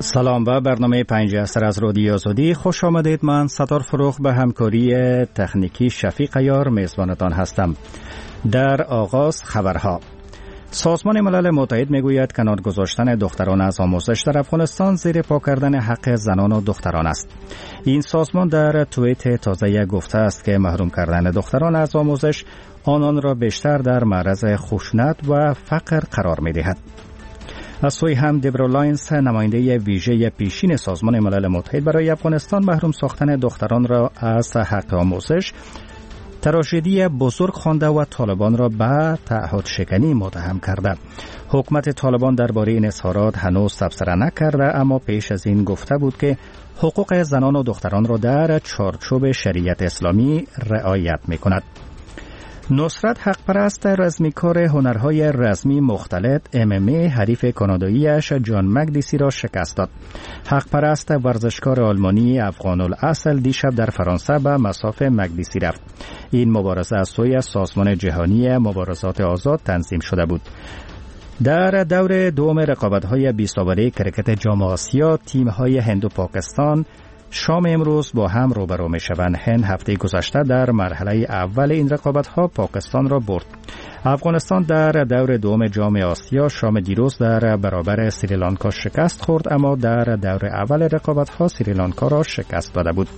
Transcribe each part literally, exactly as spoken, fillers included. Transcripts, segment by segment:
سلام و برنامه پنج اثر از رادیو آزادی خوش آمدید. من ستار فروخ به همکاری تکنیکی شفیق عیار میزبانتان هستم. در آغاز خبرها. سازمان ملل متحد میگوید کنار گذاشتن دختران از آموزش در افغانستان زیر پا کردن حق زنان و دختران است. این سازمان در توییت تازه گفته است که محروم کردن دختران از آموزش آنان را بیشتر در معرض خشونت و فقر قرار می‌دهد. از سوی هم دبرا لاینز نماینده ویژه پیشین سازمان ملل متحد برای افغانستان محروم ساختن دختران را از حق آموزش تراژدی بزرگ خوانده و طالبان را به تعهد شکنی متهم کرده. حکومت طالبان درباره این اظهارات هنوز تبصره نکرده، اما پیش از این گفته بود که حقوق زنان و دختران را در چارچوب شریعت اسلامی رعایت می‌کند. نصرت حقپرست رزمیکار هنرهای رزمی مختلط ام ام ای حریف کاناداییش جان مکدیسی را شکست داد. حقپرست ورزشکار آلمانی افغان الاصل دیشب در فرانسه به مصاف مکدیسی رفت. این مبارزه از سوی سازمان جهانی مبارزات آزاد تنظیم شده بود. در دور دوم رقابت‌های بیست اوره کرکت جام آسیا، تیم‌های هند و پاکستان شام امروز با هم روبرو می شوند. هند هفته گذشته در مرحله اول این رقابت‌ها پاکستان را برد. افغانستان در دور دوم جام آسیا شام دیروز در برابر سریلانکا شکست خورد، اما در دور اول رقابت‌ها سریلانکا را شکست داده بود.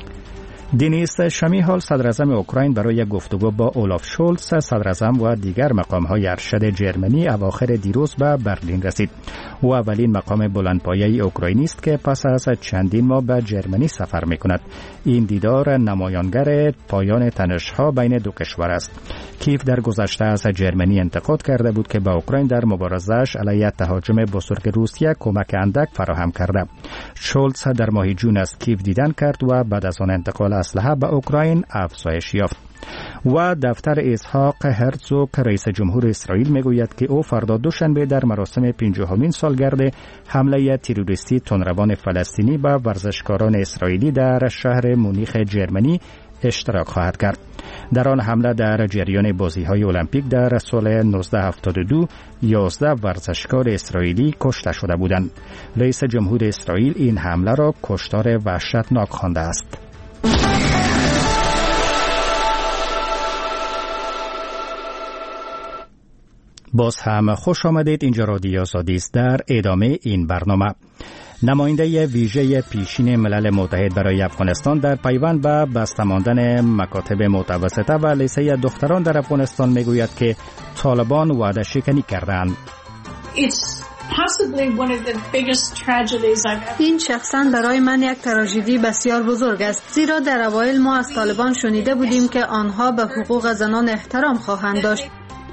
دینیس شمیهال صدراعظم اوکراین برای گفتگو با اولاف شولز صدراعظم و دیگر مقام‌های ارشد جرمنی اواخر دیروز به برلین رسید. او اولین مقام بلندپایه اوکراینی است که پس از چندین ماه به جرمنی سفر می‌کند. این دیدار نمایانگر پایان تنش‌ها بین دو کشور است. کیف در گذشته از جرمنی انتقاد کرده بود که به اوکراین در مبارزه‌اش علیه تهاجم بزرگ روسیه کمک اندک فراهم کرده. شولز در ماه جون از کیف دیدن کرد و بعد از آن انتقال اسلحه به اوکراین افزایش یافت. و دفتر اسحاق هرزوگ رئیس جمهور اسرائیل میگوید که او فردا دوشنبه در مراسم پنجاهمین سالگرد حمله تروریستی تندروان فلسطینی به ورزشکاران اسرائیلی در شهر مونیخ جرمنی اشتراک خواهد کرد. در آن حمله در جریان بازی‌های المپیک در سال نوزده هفتاد و دو یازده ورزشکار اسرائیلی کشته شده بودند. رئیس جمهور اسرائیل این حمله را کشتار وحشتناک خوانده است. باز هم خوش آمدید. اینجا رادیو آزادی است. در ادامه این برنامه نماینده ویژه پیشین ملل متحد برای افغانستان در پیوند به بسته ماندن مکاتب متوسطه و لیسه دختران در افغانستان میگوید که طالبان وعده شکنی کردند. این شخصاً برای من یک تراژدی بسیار بزرگ است، زیرا در اوایل ما از طالبان شنیده بودیم که آنها به حقوق زنان احترام خواهند داشت.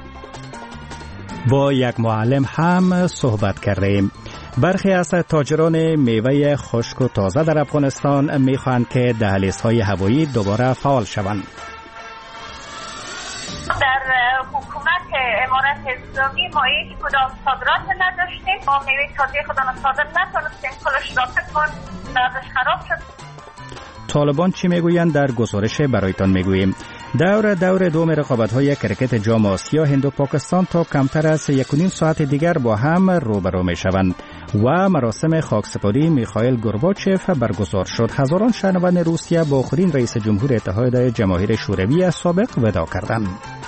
با یک معلم هم صحبت کردیم. برخی از تاجران میوه خشک و تازه در افغانستان میخواهند که دهلیزهای هوایی دوباره فعال شوند. در حکومت امارت اسلامی ما هیچ کدام صادرات نداشتیم. ما میوه تازه خودمان صادر نتونستیم، کلش رابط کن بعدش خراب شد. طالبان چی میگویند در گزارش برایتان میگوییم. دور دور دوم رقابت‌های کرکت جام آسیا هند و پاکستان تا کمتر از یک و نیم ساعت دیگر با هم روبرو میشوند و مراسم خاکسپاری میخائیل گورباچف برگزار شد. هزاران شهروند روسیه با آخرین رئیس جمهور اتحاد جماهیر شوروی سابق وداع کردند.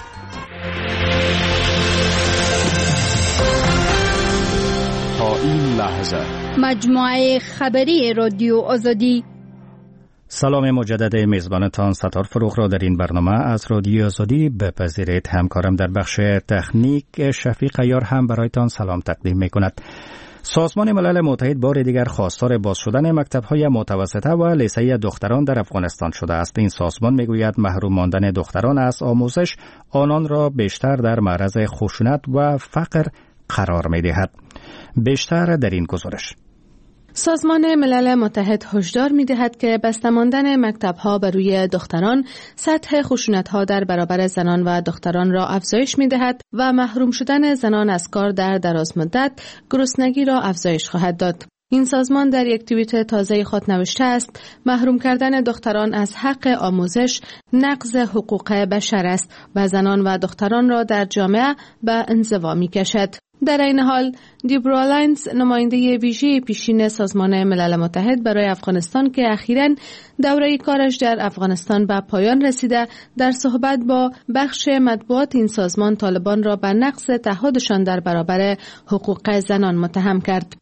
تا این لحظه مجموعه خبری رادیو آزادی. سلام مجدد میزبانتان ستار فروخ را در این برنامه از رادیو آزادی بپذیرید. همکارم در بخش تکنیک شفیق عیار هم برایتان سلام تقدیم میکند. سازمان ملل متحد بار دیگر خواستار باز شدن مکتب‌های متوسطه و لیسه دختران در افغانستان شده است. این سازمان میگوید محروم ماندن دختران از آموزش آنان را بیشتر در معرض خشونت و فقر قرار میدهد. بیشتر در این گزارش. سازمان ملل متحد هشدار می‌دهد که بسته ماندن مکتب‌ها بر روی دختران سطح خشونت‌ها در برابر زنان و دختران را افزایش می‌دهد و محروم شدن زنان از کار در دراز مدت گرسنگی را افزایش خواهد داد. این سازمان در یک توییت تازه خود نوشته است: محروم کردن دختران از حق آموزش نقض حقوق بشر است و زنان و دختران را در جامعه به انزوا می‌کشد. در این حال دیبرا لاینز نماینده ویژه پیشین سازمان ملل متحد برای افغانستان که اخیراً دوره کارش در افغانستان به پایان رسیده، در صحبت با بخش مطبوعات این سازمان طالبان را به نقض تعهدشان در برابر حقوق زنان متهم کرد.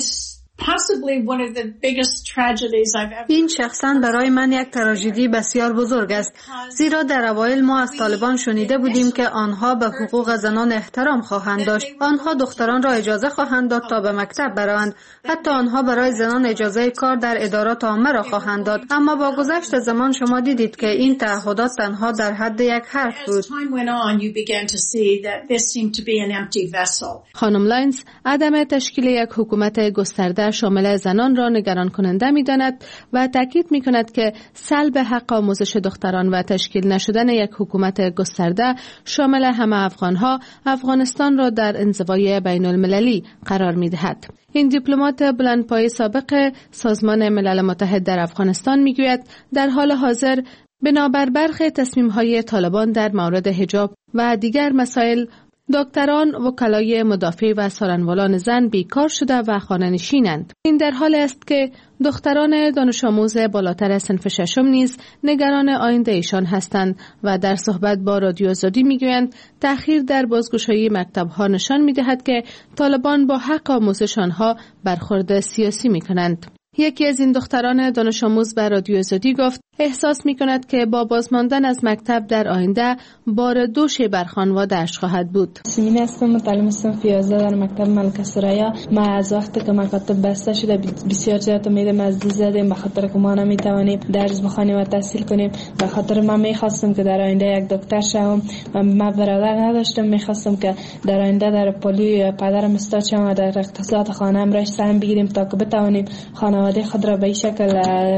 این شخصاً برای من یک تراژدی بسیار بزرگ است، زیرا در اوایل ما از طالبان شنیده بودیم که آنها به حقوق زنان احترام خواهند داشت. آنها دختران را اجازه خواهند داد تا به مکتب بروند. حتی آنها برای زنان اجازه کار در ادارات عامه را خواهند داد. اما با گذشت زمان شما دیدید که این تعهدات تنها در حد یک حرف بود. خانم لاینز عدم تشکیل یک حکومت گسترده شامل زنان را نگران کننده می داند و تاکید می کند که سلب حق آموزش دختران و تشکیل نشدن یک حکومت گسترده شامل همه افغانها افغانستان را در انزوای بین المللی قرار می دهد. این دیپلمات بلندپایه سابق سازمان ملل متحد در افغانستان می گوید در حال حاضر بنابر برخی تصمیم‌های طالبان در مورد حجاب و دیگر مسائل دکتران، وکلای مدافع و سالنوالان زن بیکار شده و خانه‌نشینند. این در حال است که دختران دانش آموز بالاتر صنف ششم نیز نگران آینده ایشان هستند و در صحبت با رادیو آزادی میگویند تأخیر در بازگشایی مکتب‌ها نشان می‌دهد که طالبان با حق آموزش آنها برخورد سیاسی می‌کنند. یکی از این دختران دانش آموز به رادیو آزادی گفت احساس می کند که با بازماندن از مکتب در آینده بار دوش بر خانواده‌اش خواهد بود. سیمین هستم، متعلم صنف یازده در مکتب ملکه ثریا. ما از وقتی که مکاتب بسته شده بسیار زیاد امیدم از دست زدیم به خاطر که ما نمیتوانیم درس بخوانیم و تحصیل کنیم. به خاطر ما میخواستم که در آینده یک دکتر شوم. ما برادر نداشتم، میخواستم که در آینده در پلیو پدرم استاد شوم و در اقتصاد خانه‌ام را سهم بگیریم تا که بتوانیم خانواده خود را به این شکل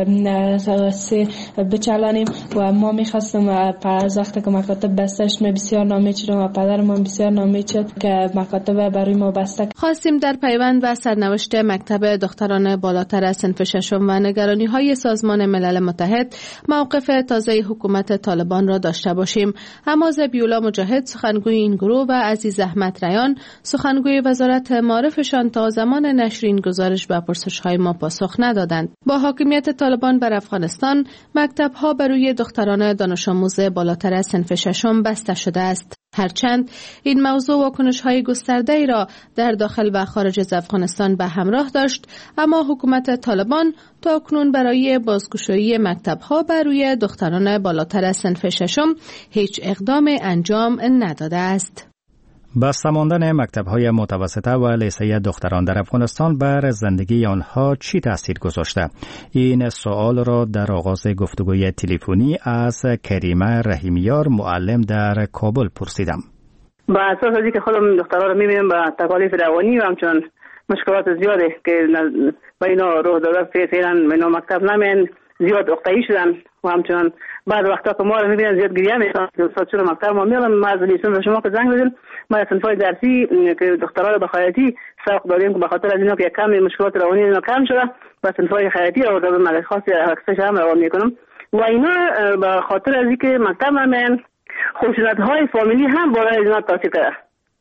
بچلانیم. و ما میخواستم از وقتی که مکاتب بسته شد بسیار ناامید شدم و پدرم بسیار ناامید شد که مکاتب برای ما بسته. خواستیم در پیوند و سرنوشت مکتب دختران بالاتر صنف ششم و نگرانی های سازمان ملل متحد موقف تازه حکومت طالبان را داشته باشیم. اما ذبیح‌الله مجاهد سخنگوی این گروه و عزیز احمد ریان سخنگوی وزارت معارفشان تا زمان نشر این گزارش به پرسش‌های ما پاسخ ندادند. با حاکمیت طالبان بر افغانستان مکتب‌ها برای دختران دانش آموز بالاتر صنف ششم بسته شده است. هرچند این موضوع واکنش‌های گسترده‌ای را در داخل و خارج از افغانستان به همراه داشت، اما حکومت طالبان تاکنون برای بازگشایی مکتب‌ها برای دختران بالاتر صنف ششم هیچ اقدام انجام نداده است. بسته ماندن مکتب‌های متوسطه و لیسه دختران در افغانستان بر زندگی آنها چی تاثیر گذاشته؟ این سوال را در آغاز گفتگوی تلفنی از کریمه رحیمیار معلم در کابل پرسیدم. با اساس از اینکه خودم دخترها رو می‌بینم با تکالیف روانی و همچنان مشکلات زیاده که با اینا راه داده فعلا اینا مکتب نمیان، زیاد اقتایی شدن و همچنان بعد وقتا که ما رو می‌بینن زیاد گریه میکنن. استاد چرا مکتب ما میارن؟ ما از لیسانس شما که زنگ بزنیم ما از صنفای درسی که دخترها رو به خیاطی سبق دادیم که به خاطر از اینا که کم مشکلات روانی اینا کم شده با صنفای خیاطی آورده به مدرسه خاص اکسش هم روان میکنم و اینا به خاطر از اینکه مکتب نمیان خشونت‌های فامیلی هم بالای اینا تاثیر کرده.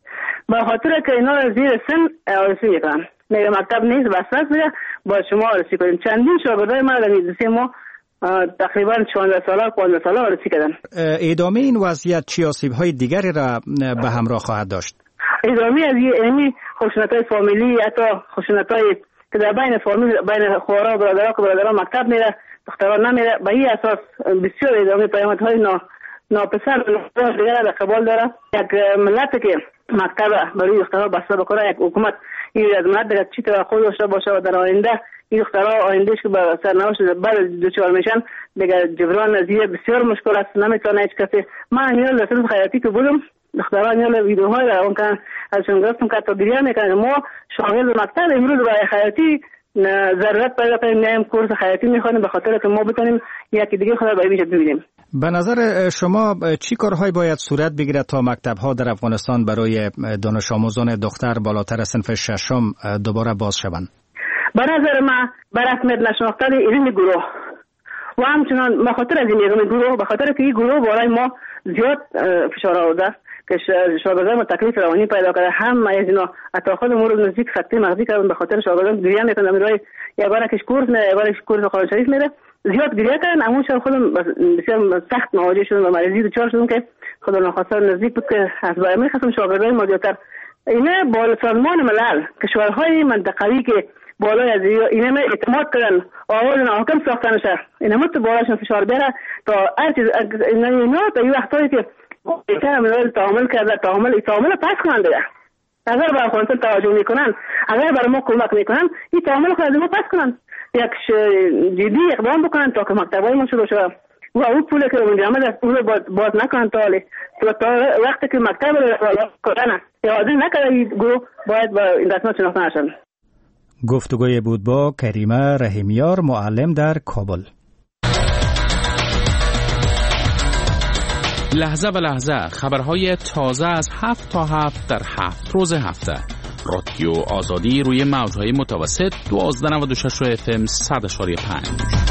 به خاطر که اینا زیر سن آرسی میکنن، میگه مکتب نیست بسته میشه با شما آرسی کنیم. چندین شاگردای ما در مدرسه ما تقریبا چهارده ساله پانزده ساله آرسی کردن. ادامه این وضعیت چه آسیب‌های دیگری را به همراه خواهد داشت؟ ادامه از این خشونت‌های فامیلی، حتی خشونت‌های که در بین فامیل بین خواهرها و برادرها که برادرها مکتب میره دخترها نمیره، به این اساس بسیار ادامه پیامدهای نا ناپسند دیگر را قبول داره. یک ملت که مکتب برای دخترها بسته بکنه، یک حکومت این از ملت دیگر چی توقع داشته باشه و در آینده این دخترها آیندهش که به سرنوشت بعد دچار میشن دیگر جبران از این بسیار مشکل است، نمیتونه هیچ کسی. من نیاز داشتم خیاطی که بودم دخترها نیاز ویدیوهای را اون که ازشون گرفتم که تا گریه میکنن. ما شاغل مکتب امروز برای خیاطی ضرورت پیدا کنیم میایم کورس خیاطی میخوانیم به خاطر که ما بتونیم یکی دیگه خدا به اینجا ببینیم. به نظر شما چی کارهایی باید صورت بگیرد تا مکتب‌ها در افغانستان برای دانش آموزان دختر بالاتر صنف ششم دوباره باز شوند؟ به نظر من بر رسمیت نشناختن این گروه و همچنان به خاطر از این گروه به خاطر که این گروه برای ما زیاد فشار آورده که شاگردان ما تکلیف روانی پیدا کرده. هم از اینا حتی خود ما رو نزدیک خطی مغزی کردن به خاطر شاگردان گریه میکنن. میرای یک بار کش کورس نه یک بار کورس قرآن شریف میره زیاد گریه کردن. اما شان خودم بسیار سخت مواجه شدم و مریضی دچار شدم که خدا نخواسته نزدیک بود که از برای من خواستم شاگردان ما زیادتر اینا بالا سازمان ملل کشورهای منطقه‌ای که بالای از اینا اعتماد کردن آواز حاکم ساختن شه اینا مت بالاشون فشار بیاره تا هر چیز اینا تا یه وقتایی که بهتر میاد تعامل کرده تعامل تعامل پس کنن دیگه. اگر به افغانستان توجه میکنن اگر برای ما کمک میکنن این تعامل خود ما پس کنن یک جدی اقدام بکنن تا که مکتبای ما شروع شه و اون پول که اونجا آمده اون رو باز نکنن تا تا وقتی که مکتب رو کردن یادی نکنه گروه باید با این رسمت شناخته نشن. گفتگوی بود با کریمه رحیمیار معلم در کابل. لحظه به لحظه خبرهای تازه از هفت تا هفت در هفت روز هفته. رادیو آزادی روی موجهای متوسط دوازده نود و شش اف ام صد اشاری پنج.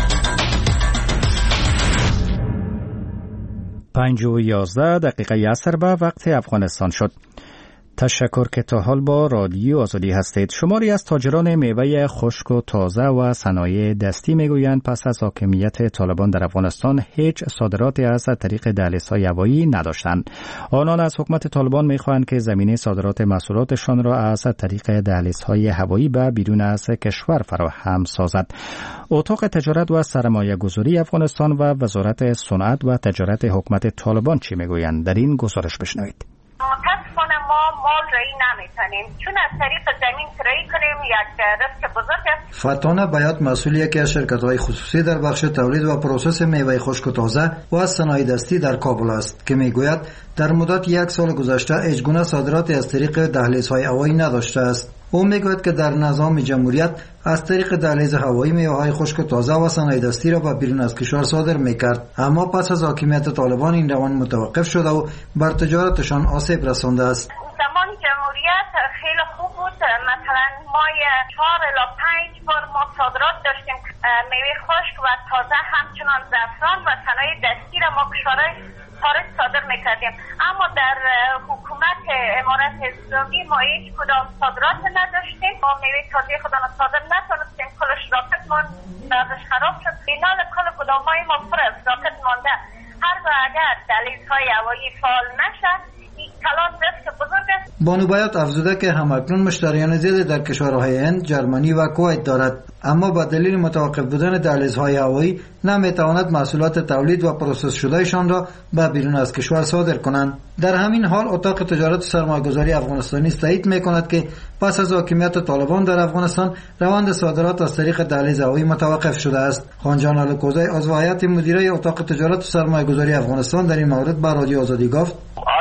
پنج و یازده دقیقه عصر به وقت افغانستان شد. تشکر که تا حال با رادیو آزادی هستید. شماری از تاجران میوه خشک و تازه و صنایع دستی میگویند پس از حاکمیت طالبان در افغانستان هیچ صادراتی از طریق دهلیزهای هوایی نداشتند. آنان از حکومت طالبان میخواهند که زمینه صادرات محصولاتشان را از طریق دهلیزهای هوایی به بیرون از کشور فراهم سازد. اتاق تجارت و سرمایه گذاری افغانستان و وزارت صنعت و تجارت حکومت طالبان چی میگویند؟ در این گزارش بشنوید. متاسفانه ما مال رایی نمیتونیم چون از طریق زمین کرایی کنیم یک رزق بزرگ است. فتانه بیات مسئول یکی از شرکت‌های خصوصی در بخش تولید و پروسس میوه خشک و تازه و صنایع دستی در کابل است که میگوید در مدت یک سال گذشته هیچ گونه صادراتی از طریق دهلیزهای هوایی نداشته است. او میگوید که در نظام جمهوریت از طریق دهلیز هوایی میوه‌های خشک و تازه و صنایع دستی را به بیرون از کشور صادر میکرد، اما پس از حاکمیت طالبان این روند متوقف شده و بر تجارتشان آسیب رسانده است. زمان جمهوریت خیلی خوب بود. مثلا ما چهار الی پنج بار ما صادرات داشتیم میوه خشک و تازه، همچنان زعفران و صنایع دستی را ما کشورهای خارج صادر میکردیم. اما در حکومت امارت اسلامی ما هیچ کدام صادرات نداشتیم. ما میوه تازه خودمون صادر نتونستیم. کلش راکت مان بعدش خراب شد. اینال کل گدامای ما پر از راکت مانده. هر با اگر دهلیزهای هوایی فعال نشه این کلان رزق بزرگ است. بانو بیات افزوده که همکنون مشتریان زیادی در کشورهای هند، جرمنی و کویت دارد، اما با دلیل متوقف بودن دهلیزهای هوایی نمیتواند محصولات تولید و پروسس شدهشان را به بیرون از کشور صادر کنند. در همین حال اتاق تجارت و سرمایه‌گذاری افغانستانی تایید میکند که پس از حاکمیت طالبان در افغانستان روند صادرات از طریق دهلیز هوایی متوقف شده است. خانجان الکوزی عضو هیئت مدیره اتاق تجارت و سرمایه‌گذاری افغانستان در این مورد به رادیو آزادی گفت: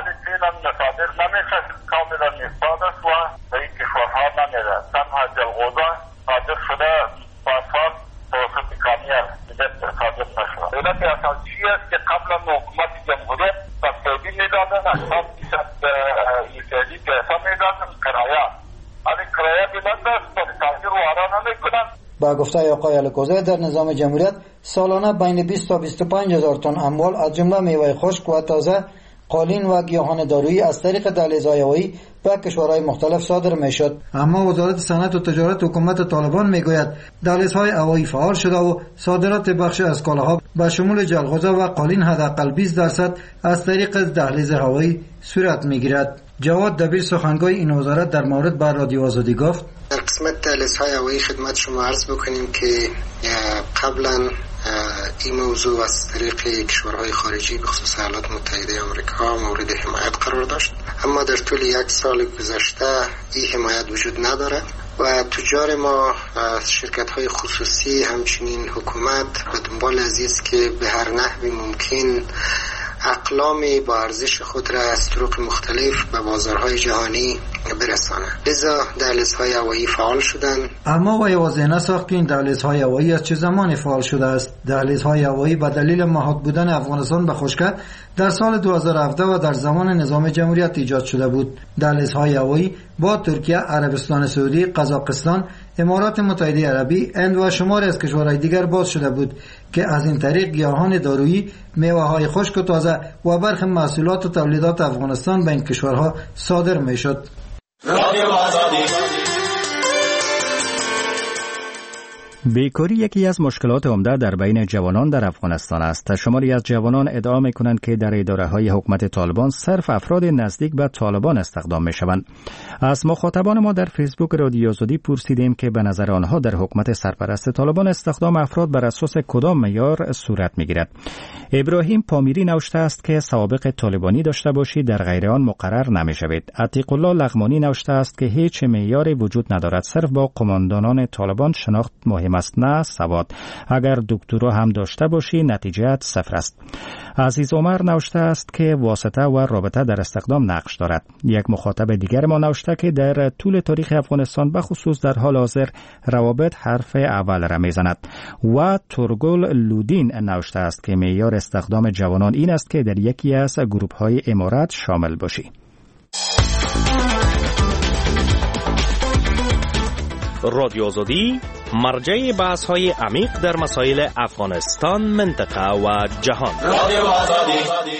صادر نمیشه، کاملا نیستاد است و به این کشورها نمیره. تنها جلغوزه صادر شده پاسپورت توسط کامیار دیگه صادر نشده. علت اساسی است که قبلا حکومت جمهوریت سبسیدی میدادن، هشتاد فیصد ایفادی پیسه میدادن کرایه. ولی کرایه بلند است و تاجر وارا نمیکنن. با گفته آقای الکوزی در نظام جمهوریت سالانه بین بیست تا بیست و پنج هزار تن اموال از جمله میوه خشک و تازه، قالین و گیاهان دارویی از طریق دهلیزهای هوایی به کشورهای مختلف صادر میشد. اما وزارت صنعت و تجارت حکومت طالبان میگوید دهلیزهای هوایی فعال شده و صادرات بخش از کالاها به شمول جلغوزه و قالین حداقل بیست درصد از طریق دهلیز هوایی صورت میگیرد. جواد دبیر سخنگوی این وزارت در مورد بر رادیو آزادی گفت: در قسمت دهلیزهای هوایی خدمت شما عرض بکنیم که قبلا این موضوع از طریق کشورهای خارجی به خصوص ایالات متحده آمریکا مورد حمایت قرار داشت، اما در طول یک سال گذشته این حمایت وجود ندارد و تجار ما، شرکت‌های خصوصی، همچنین حکومت به دنبال از است که به هر نحوی ممکن اقلامی با ارزش خود را از طرق مختلف به بازارهای جهانی برسانه. لذا دهلیزهای هوایی فعال شدند. اما وی واضح نساخت که این دهلیزهای هوایی از چه زمانی فعال شده است. دهلیزهای هوایی به دلیل محاط بودن افغانستان به خشکی در سال دو هزار و هفده و در زمان نظام جمهوریت ایجاد شده بود. دهلیزهای هوایی با ترکیه، عربستان سعودی، قزاقستان، امارات متحده عربی، هند و شماری از کشورهای دیگر باز شده بود که از این طریق گیاهان دارویی، میوه‌های خشک و تازه و برخی محصولات و تولیدات افغانستان به این کشورها صادر میشد. بیکاری یکی از مشکلات عمده در بین جوانان در افغانستان است. شماری از جوانان ادعا می‌کنند که در اداره‌های حکومت طالبان صرف افراد نزدیک به طالبان استخدام می‌شوند. از مخاطبان ما در فیسبوک رادیو آزادی پرسیدیم که به نظر آنها در حکومت سرپرست طالبان استخدام افراد بر اساس کدام معیار صورت می‌گیرد. ابراهیم پامیری نوشته است که سوابق طالبانی داشته باشی در غیر آن مقرر نمی‌شوید. عتیق الله لغمانی نوشته است که هیچ معیاری وجود ندارد، صرف با قماندانان طالبان شناخت مهم است نه سواد. اگر دکترا هم داشته باشی نتیجه‌ات صفر است. عزیز عمر نوشته است که واسطه و رابطه در استخدام نقش دارد. یک مخاطب دیگر ما نوشته که در طول تاریخ افغانستان به خصوص در حال حاضر روابط حرف اول را میزند. و تورگل لودین نوشته است که معیار استخدام جوانان این است که در یکی از گروه‌های امارات شامل باشی. رادیو آزادی مرجع بحث‌های عمیق در مسائل افغانستان، منطقه و جهان. رادیو آزادی.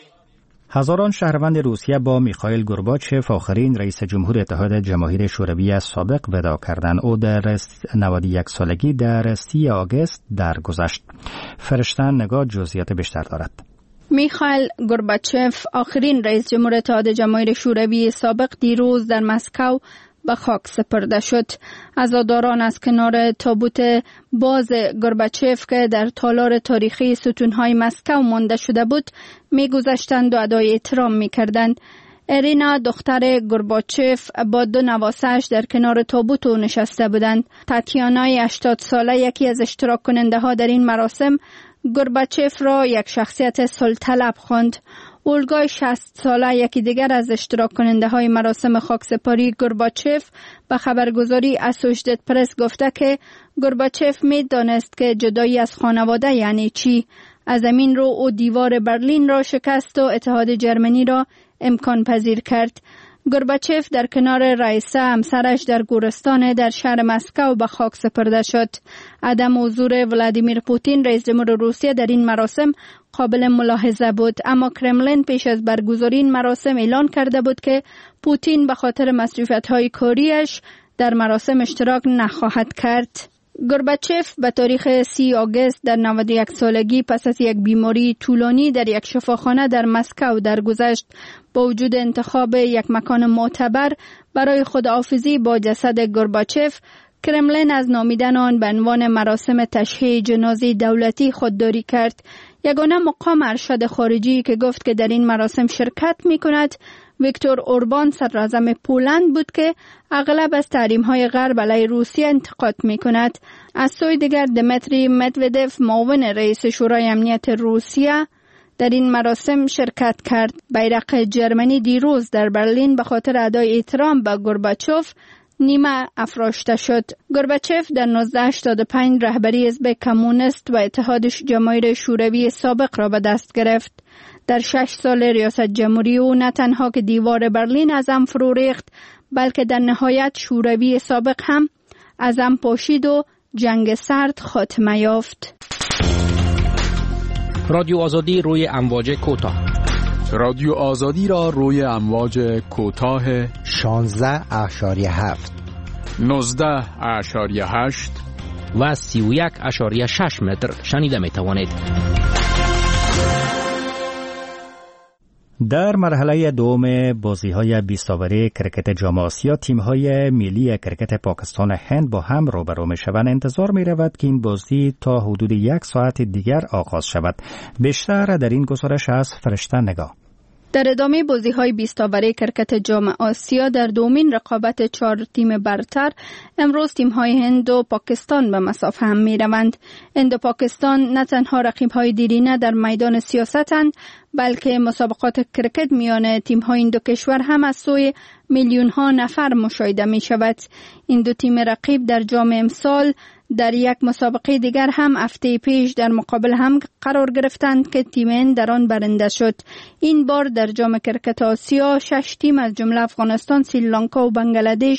هزاران شهروند روسیه با میخائیل گورباچف، آخرین رئیس جمهور اتحاد جماهیر شوروی سابق، وداع کردند. او در نود و یک سالگی در سی آگوست درگذشت. فرشتن نگاه جزئیات بیشتر دارد. میخائیل گورباچف، آخرین رئیس جمهور اتحاد جماهیر شوروی سابق، دیروز در مسکو به خاک سپرده شد. عزاداران از کنار تابوت باز گورباچف که در تالار تاریخی ستونهای مسکو مانده شده بود میگذشتند و ادای احترام میکردند. ارینا دختر گورباچف با دو نواسه‌اش در کنار تابوت نشسته بودند. تاتیانای هشتاد ساله، یکی از اشتراک کننده ها در این مراسم، گورباچف را یک شخصیت سلطلب خواند. اولگای شصت ساله، یکی دیگر از اشتراک کننده های مراسم خاکسپاری گورباچف، به خبرگزاری اسوشیتد پرس گفته که گورباچف می دانست که جدایی از خانواده یعنی چی. از همین رو او دیوار برلین را شکست و اتحاد جرمنی را امکان پذیر کرد. گورباچف در کنار رئیسه همسرش در گورستان در شهر مسکو به خاک سپرده شد. عدم حضور ولادیمیر پوتین رئیس جمهور روسیه در این مراسم قابل ملاحظه بود، اما کرملین پیش از برگزاری این مراسم اعلان کرده بود که پوتین به خاطر مصروفیت‌های کاریش در مراسم اشتراک نخواهد کرد. گورباچف به تاریخ سی آگوست در نود و یک سالگی پس از یک بیماری طولانی در یک شفاخانه در مسکو درگذشت. با وجود انتخاب یک مکان معتبر برای خداحافظی با جسد گورباچف، کرملین از نامیدن آن به عنوان مراسم تشییع جنازی دولتی خودداری کرد. یگانه مقام ارشد خارجی که گفت که در این مراسم شرکت می کند ویکتور اوربان، صدراعظم پولند بود که اغلب از تحریم‌های غرب علیه روسیه انتقاد می کند. از سوی دیگر دمیتری مدودف، معاون رئیس شورای امنیت روسیه، در این مراسم شرکت کرد. بیرق جرمنی دیروز در برلین به خاطر ادای احترام به گورباچف نیمه افراشته شد. گورباچف در نوزده هشتاد و پنج رهبری حزب کمونیست و اتحاد جماهیر شوروی سابق را به دست گرفت. در شش سال ریاست جمهوری او نه تنها که دیوار برلین از هم فرو ریخت، بلکه در نهایت شوروی سابق هم از هم پاشید و جنگ سرد خاتمه یافت. رادیو آزادی روی امواج کوتاه. رادیو آزادی را روی امواج کوتاه شانزده اشاریه هفت، نوزده اشاریه هشت و سی و یک اشاریه شش متر شنیده می توانید. در مرحله دوم بازی‌های بیست اوری کرکت جام آسیا، تیم‌های ملی کرکت پاکستان و هند با هم روبرو می‌شوند. انتظار می‌رود که این بازی تا حدود یک ساعت دیگر آغاز شود. بیشتر در این گزارش از فرشته نگاه. در ادامه بازی‌های بیست اوری کرکت جام آسیا در دومین رقابت چهار تیم برتر، امروز تیم‌های هند و پاکستان به مصاف هم می‌روند. هند و پاکستان نه تنها رقیب‌های دیرینه در میدان سیاستند، بلکه مسابقات کرکت میان تیم‌های این دو کشور هم از سوی میلیون‌ها نفر مشاهده می‌شود. این دو تیم رقیب در جام امسال در یک مسابقه دیگر هم هفته پیش در مقابل هم قرار گرفتند که تیم هند در آن برنده شد. این بار در جام کرکت آسیا شش تیم از جمله افغانستان، سریلانکا و بنگلادش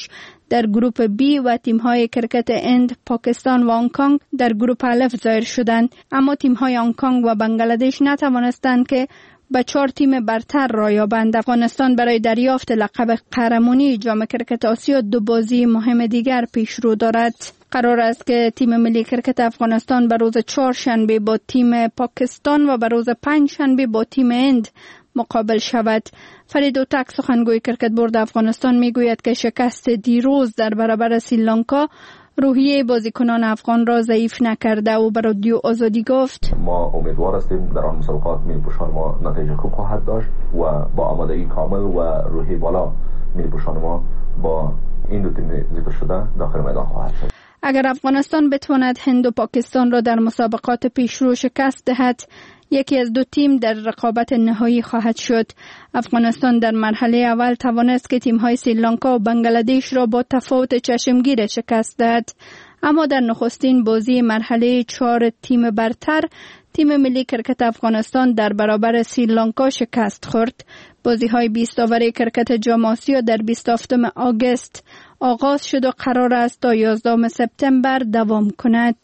در گروپ بی و تیم‌های کرکت هند، پاکستان و هنگ کنگ در گروپ الف ظاهر شدند، اما تیم‌های هنگ کنگ و بنگلادش نتوانستند که به چهار تیم برتر را یابند. افغانستان برای دریافت لقب قهرمانی جام کرکت آسیا دو بازی مهم دیگر پیش رو دارد. قرار است که تیم ملی کرکت افغانستان به روز چهارشنبه با تیم پاکستان و به روز پنجشنبه با تیم هند مقابل شود. فرید اوتک سخنگوی کرکت بورد افغانستان میگوید که شکست دیروز در برابر سریلانکا روحیه بازیکنان افغان را ضعیف نکرده و به رادیو آزادی گفت ما امیدوار هستیم در آن مسابقات ملی پوشان ما نتیجه خوب خواهد داشت و با آمادگی کامل و روحیه بالا ملی پوشان ما با این دو تیم ذکر شده داخل میدان خواهد شد. اگر افغانستان بتواند هند و پاکستان را در مسابقات پیشرو شکست دهد، یکی از دو تیم در رقابت نهایی خواهد شد. افغانستان در مرحله اول توانست که تیم‌های سریلانکا و بنگلادش را با تفاوت چشمگیر شکست دهد، اما در نخستین بازی مرحله چهار تیم برتر تیم ملی کرکت افغانستان در برابر سریلانکا شکست خورد. بازی‌های بیست اوور کرکت جام آسیا در بیست و هفتم آگوست آغاز شد و قرار است تا یازدهم سپتامبر دوام کند.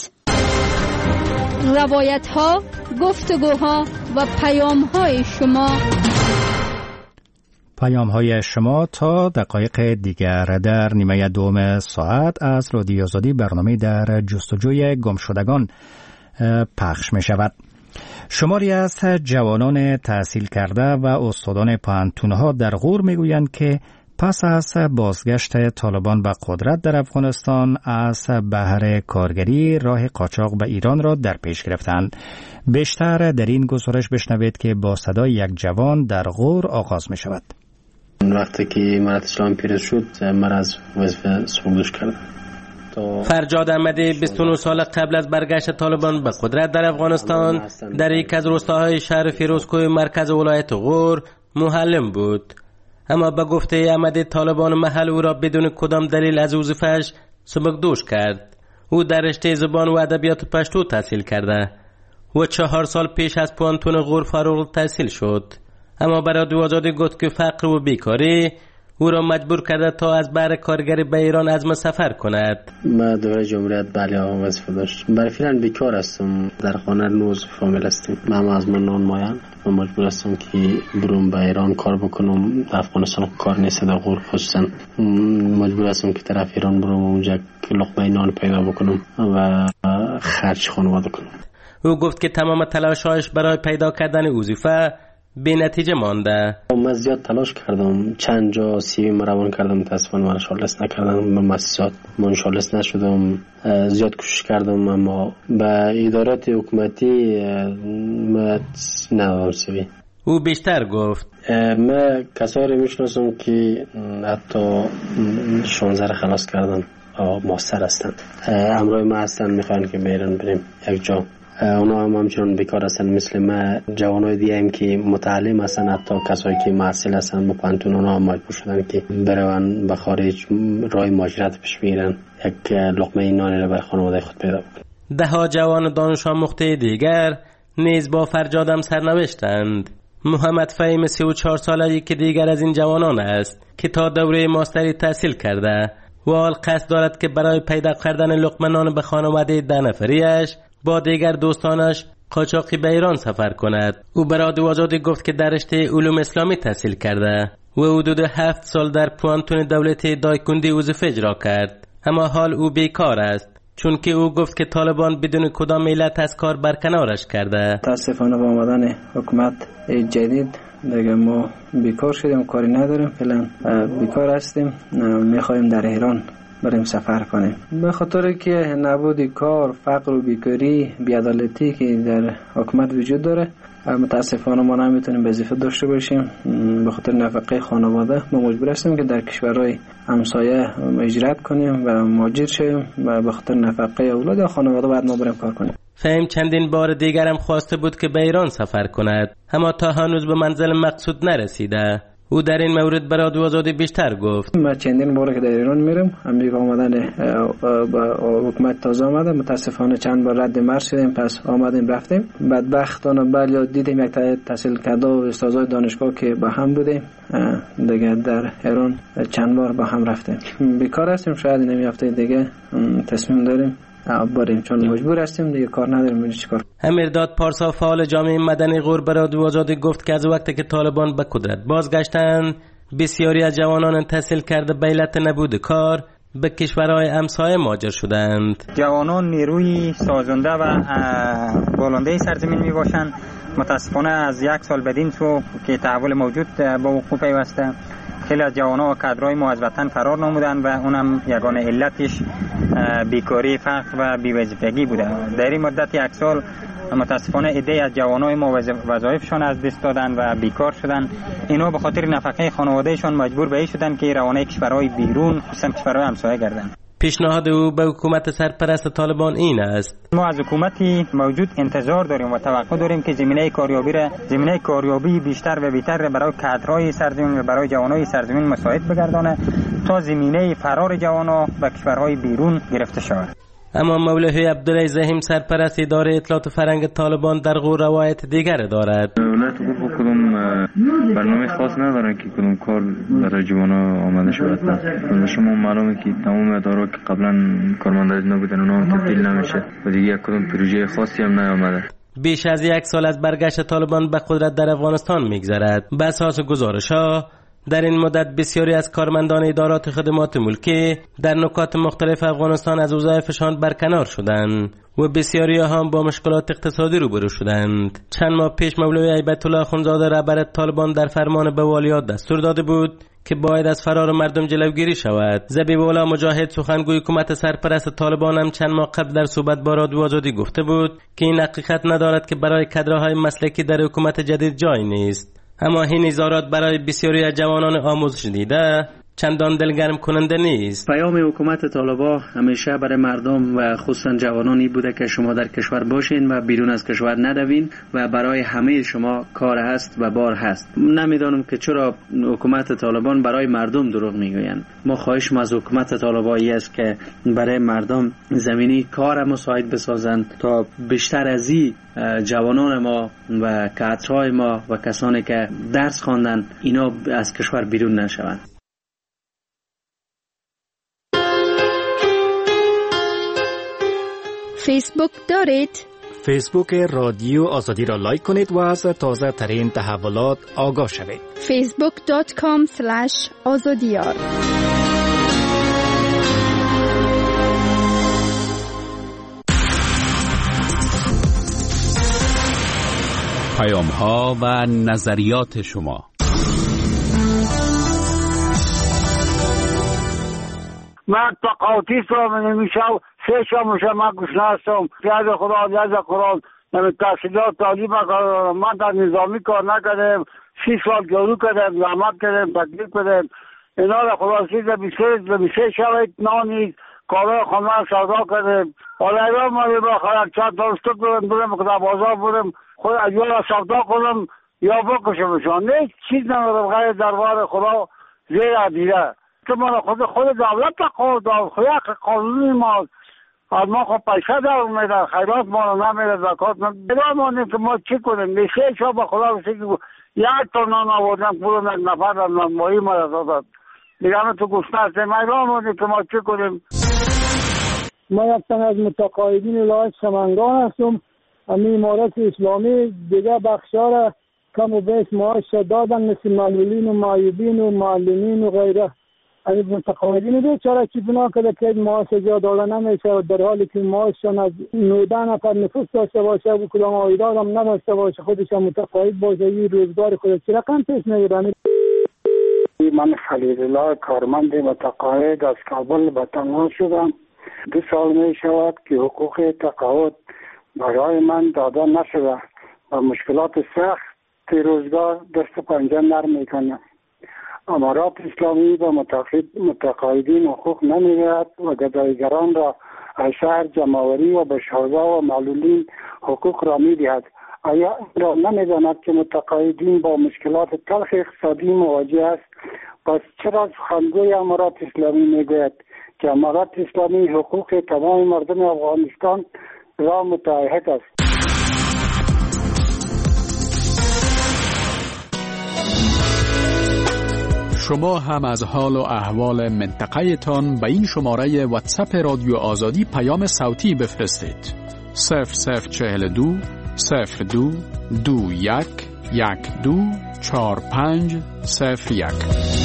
روایت‌ها، گفتگوها و پیام‌های شما پیام‌های شما تا دقایق دیگر در نیمه دوم ساعت از رادیو آزادی برنامه در جستجوی گمشدگان پخش می شود. شماری از جوانان تحصیل کرده و استادان پانتونها در غور می گویند که پس از بازگشت طالبان به قدرت در افغانستان از بهر کارگری راه قاچاق به ایران را در پیش گرفتند. بیشتر در این گزارش بشنوید که با صدای یک جوان در غور آغاز می شود. وقتی که امارت اسلامی پیروز شد من از وظیفه سبکدوش کردم. فرجاد احمدی بیست و نه سال قبل از برگشت طالبان به قدرت در افغانستان در یک از روستاهای شهر فیروزکوه مرکز ولایت غور معلم بود، اما به گفته احمدی طالبان محل او را بدون کدام دلیل از وظیفه‌اش سبکدوش کرد. او در رشته زبان و ادبیات پشتو تحصیل کرده و چهار سال پیش از پانتون غور فارغ التحصیل شد، اما برای رادیو آزادی گفت که فقر و بیکاری او را مجبور کرده تا از بهر کارگری به ایران عزم سفر کند. ما دوره جمهوریت بله ها وظیفه داشت. برای فعلا بیکار هستم، در خانه نوز فامیل هستیم. من از من نان مایان و مجبور هستم که برم به ایران کار بکنم. افغانستان کار نیست در غور، خصوصا مجبور هستم که طرف ایران برم اونجا که لقمه نان پیدا بکنم و خرج خانواده کنم. او گفت که تمام تلاش‌هایش برای پیدا کردن وظیفه به نتیجه مانده. من زیاد تلاش کردم، چند جا سی وی مروان کردم، متاسفانه من شالست نکردم، به مؤسسات من شالست نشدم. زیاد کوشش کردم اما به ادارات حکومتی ما ندادم سی وی. او بیشتر گفت من کسایی رو میشناسم که حتی شانزده خلاص کردن ماستر هستن، همراه ما هستن، میخوان که بیرون بریم یک جا. اونا هم همچنان بیکار هستن مثل ما. جوانای دیگه هم که متعلم هستن، حتی کسایی که محصل هستن با پانتون، اونا هم مجبور شدن که برون به خارج راه مهاجرت پیش بگیرن، یک لقمه نانی را برای خانواده خود پیدا بکنن. ده ها جوان دانش آموخته دیگر نیز با فرجاد هم سرنوشتند. محمد فهیم سی و چهار ساله که دیگر از این جوانان است که تا دوره ماستری تحصیل کرده و حال قصد دارد که برای پیدا کردن لقمه نان به خانواده ده نفریش با دیگر دوستانش قاچاقی به ایران سفر کند. او به رادیو آزادی گفت که در رشته علوم اسلامی تحصیل کرده و حدود هفت سال در پوانتون دولتی دایکندی وظیفه اجرا کرد، اما حال او بیکار است، چون که او گفت که طالبان بدون کدام علت از کار برکنارش کرده. متاسفانه با آمدن حکومت جدید دیگه ما بیکار شدیم، کاری نداریم، فعلا بیکار هستیم، میخوایم در ایران بریم سفر کنیم. به خاطر که نبود کار، فقر و بیکاری، بی‌عدالتی که در حکومت وجود داره، متاسفانه ما نمیتونیم وظیفه داشته باشیم. به خاطر نفقه خانواده ما مجبور هستیم که در کشورهای همسایه هجرت کنیم و مهاجر شویم و به خاطر نفقه اولاد و خانواده بعد ما بریم کار کنیم. فهم چندین بار دیگر هم خواسته بود که به ایران سفر کند، اما تا هنوز به منزل مقصود نرسیده. او در این مورد به رادیو آزادی بیشتر گفت. من چندین بار که در ایران میرم، امریکا آمدن حکومت تازه آمده، متاسفانه چند بار رد مرز شدیم، پس آمدیم رفتیم. بدبختانه بله دیدیم یک تحصیل کرده و استادای دانشگاه که با هم بودیم، دیگه در ایران چند بار با هم رفتیم. بیکار هستیم، شاید این هفته دیگه تصمیم داریم بریم، چون مجبور هستیم دیگه، کار نداریم چیکار. امیرداد پارسا فعال جامعه مدنی غور به رادیو آزادی گفت که از وقتی که طالبان به قدرت بازگشتند بسیاری از جوانان تحصیل کرده به علت نبود کار به کشورهای همسایه مهاجر شدند. جوانان نیروی سازنده و بالنده سرزمین می باشند. متاسفانه از یک سال بدین سو که تحول موجود به وقوع پیوسته، خیلی از جوانان و کادرهای ما از وطن فرار نمودند و اونم یگانه علتش بیکاری، فقر و بی‌وظیفگی بوده. در این مدت یک سال متاسفانه عده از جوانای ما وظایفشان از دست دادن و بیکار شدن. اینا به خاطر نفقه خانوادهشان مجبور به این شدن که روانه کشورهای بیرون، خصوصا کشورهای همسایه گردند. پیشنهاد او به حکومت سرپرست طالبان این است: ما از حکومتی موجود انتظار داریم و توقع داریم که زمینه کاریابی را زمینه کاریابی بیشتر و بیشتر برای کادرهای سرزمین و برای جوانای سرزمین مساعد بگردانه تا زمینه فرار جوانان به کشورهای بیرون گرفته شود. اما مولوی عبدالله زهیم سرپرست اداره اطلاعات فرهنگ طالبان در غور روایت دیگر دارد. ولایت غور کدوم برنامه خاص ندارن که کدوم کار برای جوانان آماده شود. و شما معلومه که تمام ادارات که قبلا کارمندای نبودن اونها تبدیل نمیشه و دیگه کدوم پروژه خاصی هم نیامده. بیش از یک سال از برگشت طالبان به قدرت در افغانستان میگذرد. به اساس گزارش‌ها در این مدت بسیاری از کارمندان ادارات خدمات ملکی در نکات مختلف افغانستان از وظایفشان برکنار شدند و بسیاری هم با مشکلات اقتصادی روبرو شدند. چند ماه پیش مولوی هیبت الله اخوندزاده رهبر طالبان در فرمان به والیات دستور داده بود که باید از فرار مردم جلوگیری شود. زبیب الله مجاهد سخنگوی حکومت سرپرست طالبان هم چند ماه قبل در صحبت با رادیو آزادی گفته بود که این حقیقت ندارد که برای کادرهای مسلکی در حکومت جدید جای نیست، اما این نظارت برای بسیاری از جوانان آموزش دیده چندان دلگرم کننده نیست. پیام حکومت طالبان همیشه برای مردم و خصوصا جوانانی بوده که شما در کشور باشین و بیرون از کشور ندوین و برای همه شما کار هست و بار هست. نمیدانم که چرا حکومت طالبان برای مردم دروغ میگویند. ما خواهشم از حکومت طالبانی است که برای مردم زمینی کار مساعد بسازند تا بیشتر از این جوانان ما و کادرهای ما و کسانی که درس خواندن اینا از کشور بیرون نشوند. فیسبوک دارید؟ فیسبوک رادیو آزادی را لایک کنید و از تازه ترین تحولات آگاه شوید. فیسبوک دات کام سلش آزادیار. پیام ها و نظریات شما. من تقاطیست را می نمیشم، سه شاموشه من گشنه هستم، یاد خدا یاد قرآن نمی تحصیلات تعلیم کردم. من در نظامی کار نکردم، سی سال جارو کردم، زحمت کردم، تکلیف کردم. اینا را خلاصی در بیسه شوید نانید کارای خانه سودا کردم. حالا ایران ما با خلق چند دارستو برم برم کده بازار برم خود یا را سودا کنم یا بکشمشان. نه چیز ندارم غیر دربار خدا زیر عدیده که من خود خود دولت تقاضا دار خیلی قانونی ما از ما خود پیسه در میدن، خیرات ما رو نمیده، زکات نمیده. ما که ما چی کنیم؟ میشه شما به خدا بسی که یک تا نان آوردن پولم یک نفر در مایی ما را دادن دیگه همه تو گوشت هستیم. ایران مانیم که ما چی کنیم؟ ما یک تن از متقاعدین لایق سمنگان هستم. امی امارت اسلامی دیگه بخشا را کم و بیش معاش دادن، مثل معلولین و معیوبین و معلمین و غیره. اگه متقاعدین بیچاره چی بنا کرده که معاش جا داده نمیشه و در حالی که معاششان از نوده نفر نفوس داشته باشه و کدام عایدات هم نداشته باشه، خودش هم متقاعد باشه، این روزگار خودش چی رقم پیش نگیرن. من خلیل الله کارمند متقاعد از کابل به تنها شدم. دو سال می شود که حقوق تقاعد برای من داده نشده و مشکلات سخت روزگار دست پنجه نرم میکنه. امارات اسلامی و متقاعدین حقوق نمیدهد و گدایگران را از شهر جمعوری و بشارزا و معلولین حقوق را میدهد. آیا این را نمی‌داند که متقاعدین با مشکلات تلخ اقتصادی مواجه است؟ پس چرا سخنگوی امارات اسلامی میگوید که امارات اسلامی حقوق تمام مردم افغانستان را متعهد است؟ شما هم از حال و احوال منطقه تان به این شماره واتساپ رادیو آزادی پیام صوتی بفرستید. صفر صفر چهل دو صفر دو دو یک یک دو چهار پنج صفر یک.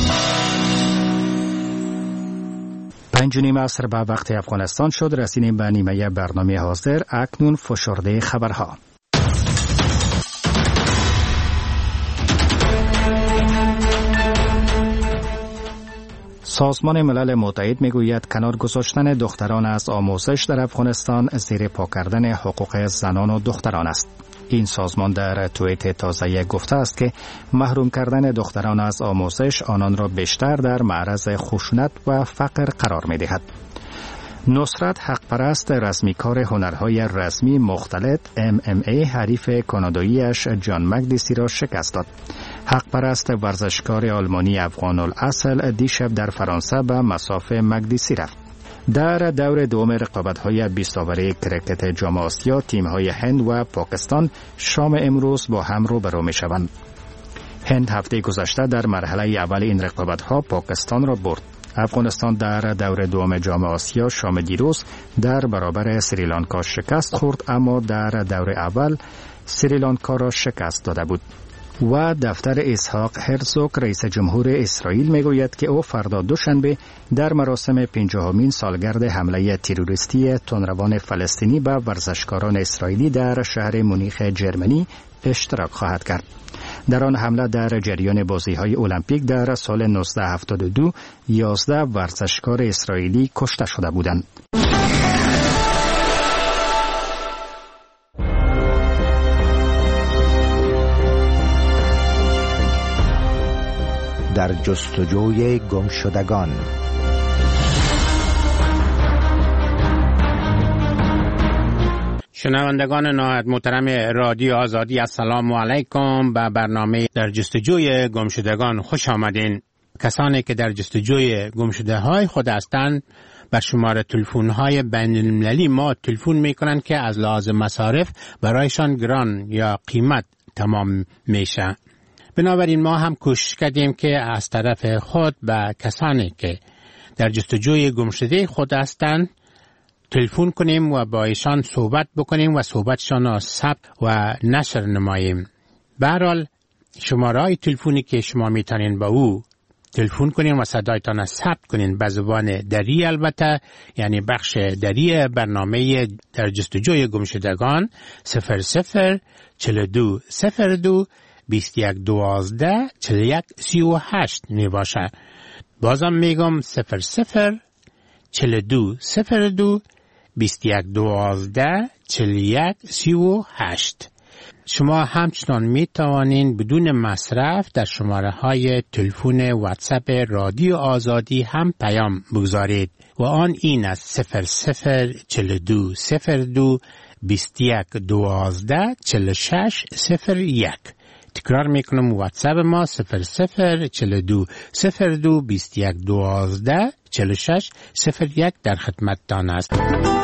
پنج نیم عصر به وقت افغانستان شد. رسیدیم به نیمه برنامه حاضر. اکنون فشرده خبرها. سازمان ملل متحد میگوید کنار گذاشتن دختران از آموزش در افغانستان زیر پا کردن حقوق زنان و دختران است. این سازمان در توییت تازه گفته است که محروم کردن دختران از آموزش آنان را بیشتر در معرض خشونت و فقر قرار می‌دهد. نصرت حقپرست رسمیکار هنرهای رسمی مختلط ام ام ای حریف کاناداییش جان مکدیسی را شکست داد. حقپرست ورزشکار آلمانی افغان الاصل دیشب در فرانسه به مصاف مکدیسی رفت. در دور دوم رقابت‌های بیست اوره کرکت جام آسیا تیم‌های هند و پاکستان شام امروز با هم روبرو می‌شوند. هند هفته گذشته در مرحله اول این رقابت‌ها پاکستان را برد. افغانستان در دور دوم جام آسیا شام دیروز در برابر سریلانکا شکست خورد، اما در دور اول سریلانکا را شکست داده بود. و دفتر اسحاق هرزوگ رئیس جمهور اسرائیل میگوید که او فردا دوشنبه در مراسم پنجاهمین سالگرد حمله تروریستی تندروان فلسطینی به ورزشکاران اسرائیلی در شهر مونیخ جرمنی اشتراک خواهد کرد. در آن حمله در جریان بازی‌های المپیک در سال نوزده هفتاد و دو یازده ورزشکار اسرائیلی کشته شده بودند. در جستجوی گمشدگان. شنوندگان نهایت محترم رادیو آزادی، السلام علیکم. به برنامه در جستجوی گمشدگان خوش آمدین. کسانی که در جستجوی گمشده های خود هستند بر شماره تلفن های بین المللی ما تلفن می کنند که از لحاظ مصارف برایشان گران یا قیمت تمام میشه. بنابراین ما هم کوشش کردیم که از طرف خود به کسانی که در جستجوی گمشده خود هستند تلفن کنیم و با ایشان صحبت بکنیم و صحبتشان را ثبت و نشر نماییم. به هر حال شماره‌های تلفنی که شما میتونین با او تلفن کنین و صدایتان را ثبت کنین به زبان دری، البته یعنی بخش دری برنامه در جستجوی گمشدگان صفر صفر چهل دو صفر دو بیست یک دوازده چهل یک سی و هشت می باشه. بازم میگم صفر صفر چهل دو صفر دو بیست یک دوازده چهل یک سی و هشت. شما همچنان می توانین بدون مصرف در شماره های تلفن واتساپ رادیو آزادی هم پیام بگذارید و آن این است صفر صفر چهل دو صفر دو بیست یک دوازده چهل شش صفر یک. تکرار میکنم واتساپ ما صفر صفر چهل دو صفر دو بیست یک دوازده چهل شش صفر یک در خدمتتان است.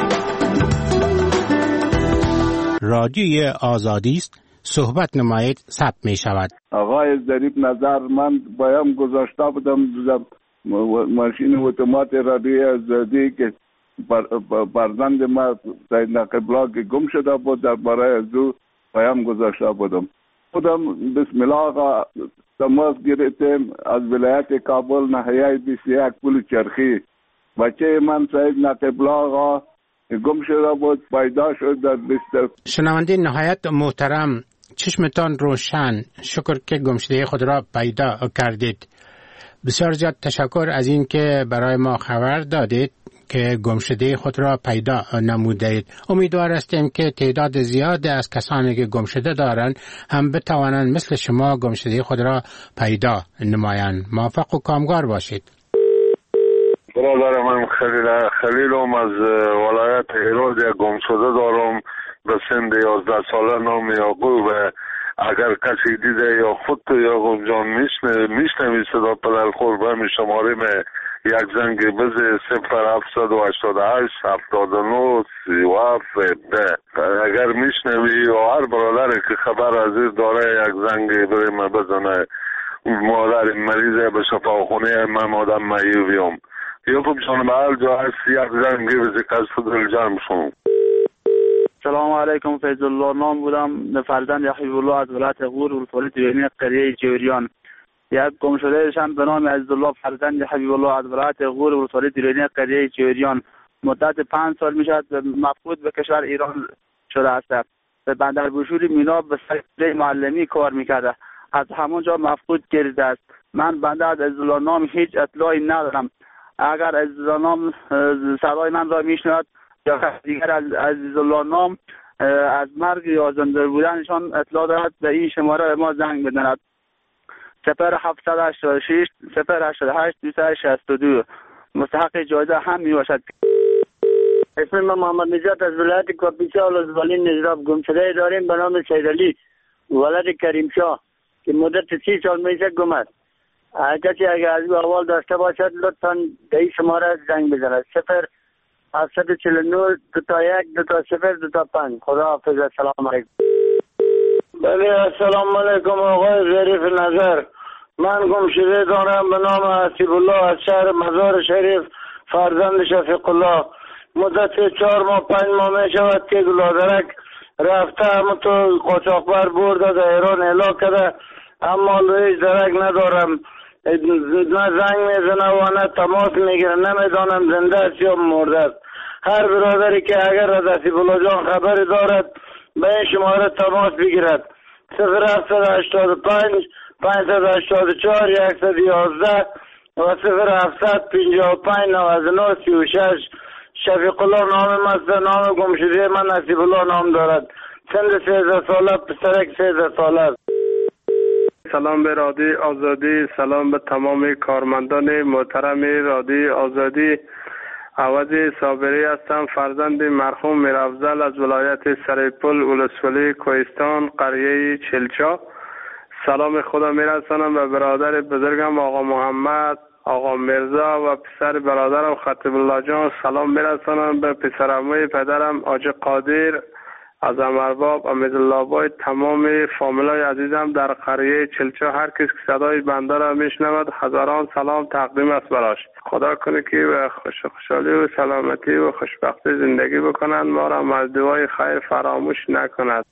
رادیوی آزادی است، صحبت نمایید، ثبت می شود. آقای ظریف نظر، من بایم گذاشته بودم ماشین اتومات رادیوی آزادی که فرزند ما در نقبلا که گم شده بود، در برای از او بایم گذاشته بودم. خودم بسم الله آقا تماس گرفتیم از ولایت کابل ناحیه بیست و یک پل چرخی. بچه من سعید نقبلا آقا گم شده بود، پیدا شد در بیست. شنونده نهایت محترم، چشمتان روشن، شکر که گمشده خود را پیدا کردید. بسیار زیاد تشکر از این که برای ما خبر دادید که گمشده خود را پیدا نمودید. امیدوار هستیم که تعداد زیاد از کسانی که گمشده دارند هم بتوانند مثل شما گمشده خود را پیدا نمایند. موفق و کامگار باشید. برادر من خلیل خلیلم از ولایت هرات یک گمشده دارم به سن یازده ساله نام یعقوب. اگر کسی دیده یا خود تو یعقوب جان میشنوی صدا پدر خوربه می شماریم یک زنگ بزه صفر هفتصد و هشتاد و هشت هفتاد و نه سی و هفت ده. اگر میشنوی یا هر برادری که خبر از این داره یک زنگ بریم بزنه. مادر مریضه به شفاخونه من آدم معیوبیم. یعقوب جان به هر جا هست یک زنگ بزه کس دل جرم شون. سلام علیکم، فیض الله نام بودم، فرزند حبیب الله از ولایت غور ولسوالی دیرینی قریه جوریان. یک گم شده شم به نام عزیزالله فرزند حبیب الله از ولایت غور ولسوالی دیرینی قریه جوریان مدت پنج سال میشد مفقود به کشور ایران شده است. به بندر بوشوری مینا به سر معلمی کار میکرده، از همونجا مفقود گردیده است. من بنده از عزیزالله نام هیچ اطلاعی ندارم. اگر عزیزالله نام صدای من را میشنود یا دیگر از عزیزالله نام از مرگ یا زنده بودنشان اطلاع دارد به این شماره ما زنگ بزند. صفر هفتصد و هشتاد و شش صفر هشتاد و هشت دویست و شصت و دو. مستحق جایزه هم می باشد. اسم من محمد نجات از ولایت کاپیسا ولسوالی نجراب. گم شده داریم به نام سیدعلی ولد کریم شاه که مدت سی سال میشه گم است. کسی اگر از او احوال داشته باشد لطفا به این شماره زنگ بزند. صفر هفتصد و چهل و نه دو تا یک دو تا صفر دو تا پنج. خدا حافظ. السلام علیکم. بله السلام علیکم آقای ظریف نظر. من گم شده دارم به نام حسیب الله از شهر مزار شریف فرزند شفیق الله. مدت چهار ماه پنج ماه می شود که گلادرک رفته همون تو قاچاقبر برده در ایران اعلا کرده، اما هیچ درک ندارم. نه زنگ میزنه و نه تماس میگیره، نمیدانم زنده است یا مرده است. هر برادری که اگر از حسیب الله جان خبری دارد به این شماره تماس بگیرد. صفر هفتصد و هشتاد و پنج پانصد و هشتاد و چهار صد و یازده و صفر هفتصد پنجاه و پنج نود و نه سی و شش. شفیق الله نام است. نام گمشده من حسیب الله نام دارد. سن سیزده ساله، پسرک سیزده ساله است. سلام به رادیو آزادی، سلام به تمام کارمندان محترم رادیو آزادی. عوضی صابری هستم، فرزند مرحوم میرافضل از ولایت سریپل ولسوالی کوهستان قریه چلچا. سلام خدا میرسانم به برادر بزرگم آقا محمد، آقا مرزا و پسر برادرم خطیب الله جان. سلام میرسانم به پسرعموی پدرم آج قادر از امرباب امیدالله بای. تمام فامیلای عزیزم در قریه چلچا، هر کس که صدای بنده را میشنود هزاران سلام تقدیم است براش. خدا کنه که و خوش خوشحالی و سلامتی و خوشبختی زندگی بکنند، ما را از دعای خیر فراموش نکند.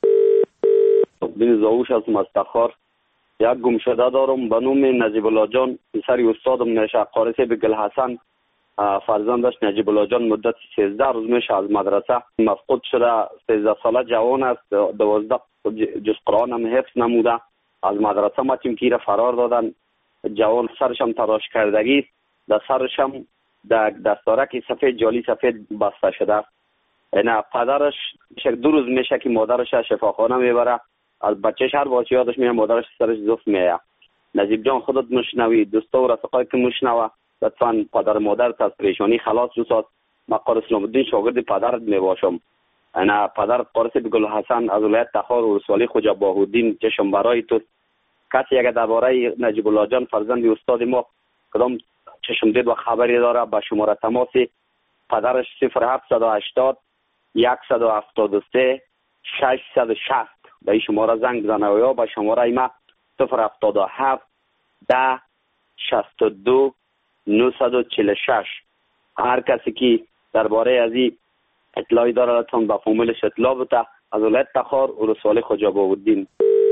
بین زاوش از مستخار یک گم شده دارم به نام نجیب الله جان، پسر استادم نشه قارسی به گل حسن. فرزندش نجیب الله جان مدت سیزده روز میشه از مدرسه مفقود شده. سیزده ساله جوان است، دوازده جز قرآن هم حفظ نموده. از مدرسه ما تیم که فرار دادن. جوان سرش هم تراش کردگی، در سرش هم در دستارک سفید جالی سفید بسته شده. اینا پدرش دو روز میشه که مادرش شفاخانه میبره. از بچهش هر بار یادش میاد مادرش سرش زفت میاد. نجیب جان خودت مشنوی، دوستا و رفقایی که مشنوه لطفاً پدر مادر از پریشانی خلاص بساز. من قاری اسلام الدین شاگرد پدرت میباشم. انا پدر قاری گل حسن از ولایت تخار و ولسوالی خوجا باهودین چشم برای تو. کسی اگر درباره نجیب الله جان فرزند استاد ما کدام چشم دید و خبری داره به شماره تماسی پدرش صفر هفتصد و هشتاد صد و هفتاد و سه ششصد و شصت به این شماره زنگ بزنه و یا به شماره ما صفر هفتاد و هفت ده شصت و دو نهصد و چهل و شش. هر کسی که درباره از این اطلاعی داره لطفاً با فامیلش اطلاع بده. از ولایت تخار و ولسوالی خوجا باهودین.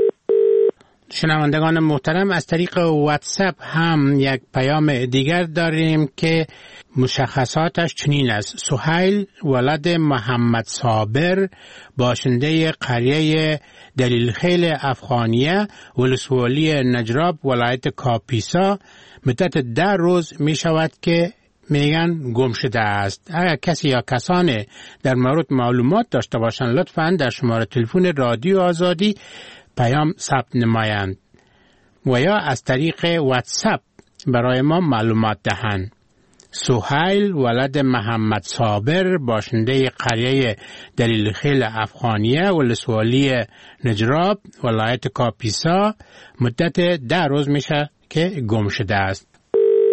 شنوندگان محترم، از طریق واتساپ هم یک پیام دیگر داریم که مشخصاتش چنین است: سهیل ولد محمد صابر، باشنده قریه دلیلخیل افغانیه ولسوالی نجراب ولایت کاپیسا، مدت ده روز می شود که میگن گم شده است. اگر کسی یا کسانی در مورد معلومات داشته باشند لطفاً در شماره تلفن رادیو آزادی پیام ثبت نمایند و یا از طریق واتساپ برای ما معلومات دهند. سهیل ولد محمد صابر باشنده قریه دلیل خیل افغانیه ولسوالی نجراب ولایت کاپیسا مدت ده روز میشه که گم شده است.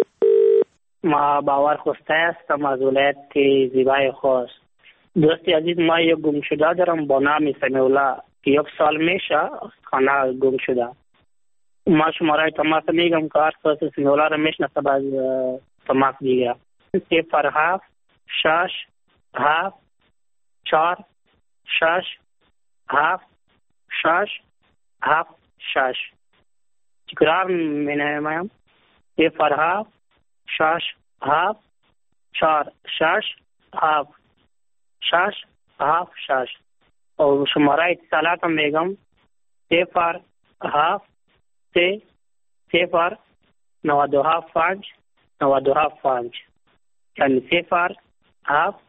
ما باور خوسته هستم از ولایت زیبای خوست. دوستی عزیز، ما یک گم شده دارم با نام سمیولا که یک سال میشه خانه گم شده. ما شماره تماس میگم که هر کس سمیولا رو میشناسه باز تماس دیگه. صفر هفت شش هفت چهار شش هفت شش هفت شش. تکرار مینمایم صفر هفت شش هفت چهار شش هفت شش هفت شش. و شماره اتصالاتم میگم صفر هفت سه صفر نود و هفت پنج نود و هفت پنج، یعنی صفر هفت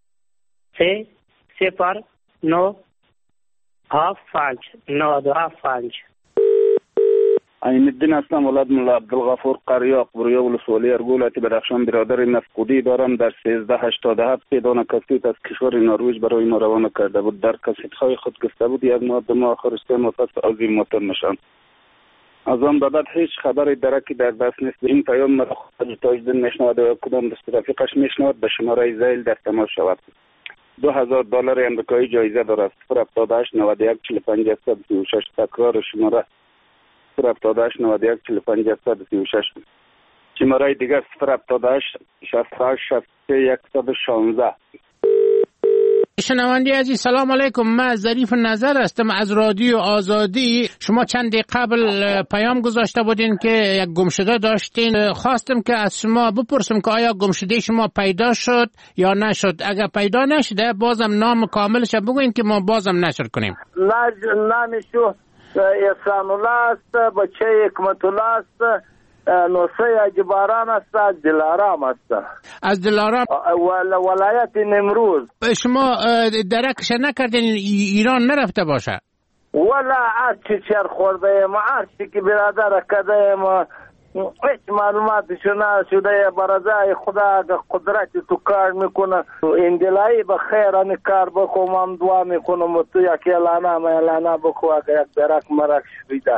سه صفر نو هفت پنج نود و هفت پنج. عین الدین هستم، ولد ملا عبدالغفور قریاق برویه ولسوالی ارگولت بدخشان. برادر مفقودی دارم. در سیزده هشتاد و هفت دانه کسیت از کشور نروژ برای ما روانه کرده بود. در کسیت‌های خود گفته بود یک ماه دو ماه آخر سه ماه پس از این موتور نشان. از آن بعد هیچ خبری درکی در دست نیست. این پیام مرا خود تاجدین میشنود و کدام دست رفیقش میشنود به شماره زیل در تماس شود. دو هزار دلار امریکایی جایزه دارد. صفر هفتاد و هشت نود و یک چهل و پنج صد سی و شش. تکرار شماره صفر هفتاد و هشت نود و یک چهل و پنج صد سی و شش. شماره دیگر صفر هفتاد و هشت شصت و هشت شصت و سه صد و شانزده. شنوندی عزیز سلام علیکم. من ظریف نظر هستم از رادیو آزادی. شما چند دقیقه قبل پیام گذاشته بودین که یک گمشده داشتین. خواستم که از شما بپرسم که آیا گمشده شما پیدا شد یا نشد. اگر پیدا نشده بازم نام کاملش بگوین که ما بازم نشر کنیم. نامشو احسان الله است، بچه حکمت الله است، نوسه اجباران است، از دلارام است. از دلارام ولایت نمروز. شما درکش نکردین ایران نرفته باشه؟ ولا هرچی چر خورده ایم، هرچی که برادر کده ایم، هیچ معلوماتش نشده. برازای خدا قدرت تو کار میکنه. اندلایی به خیر ان کار بکنم، هم دعا میکنم تو یک اعلانه ما اعلانه بکو اگر یک درک مرک شویده.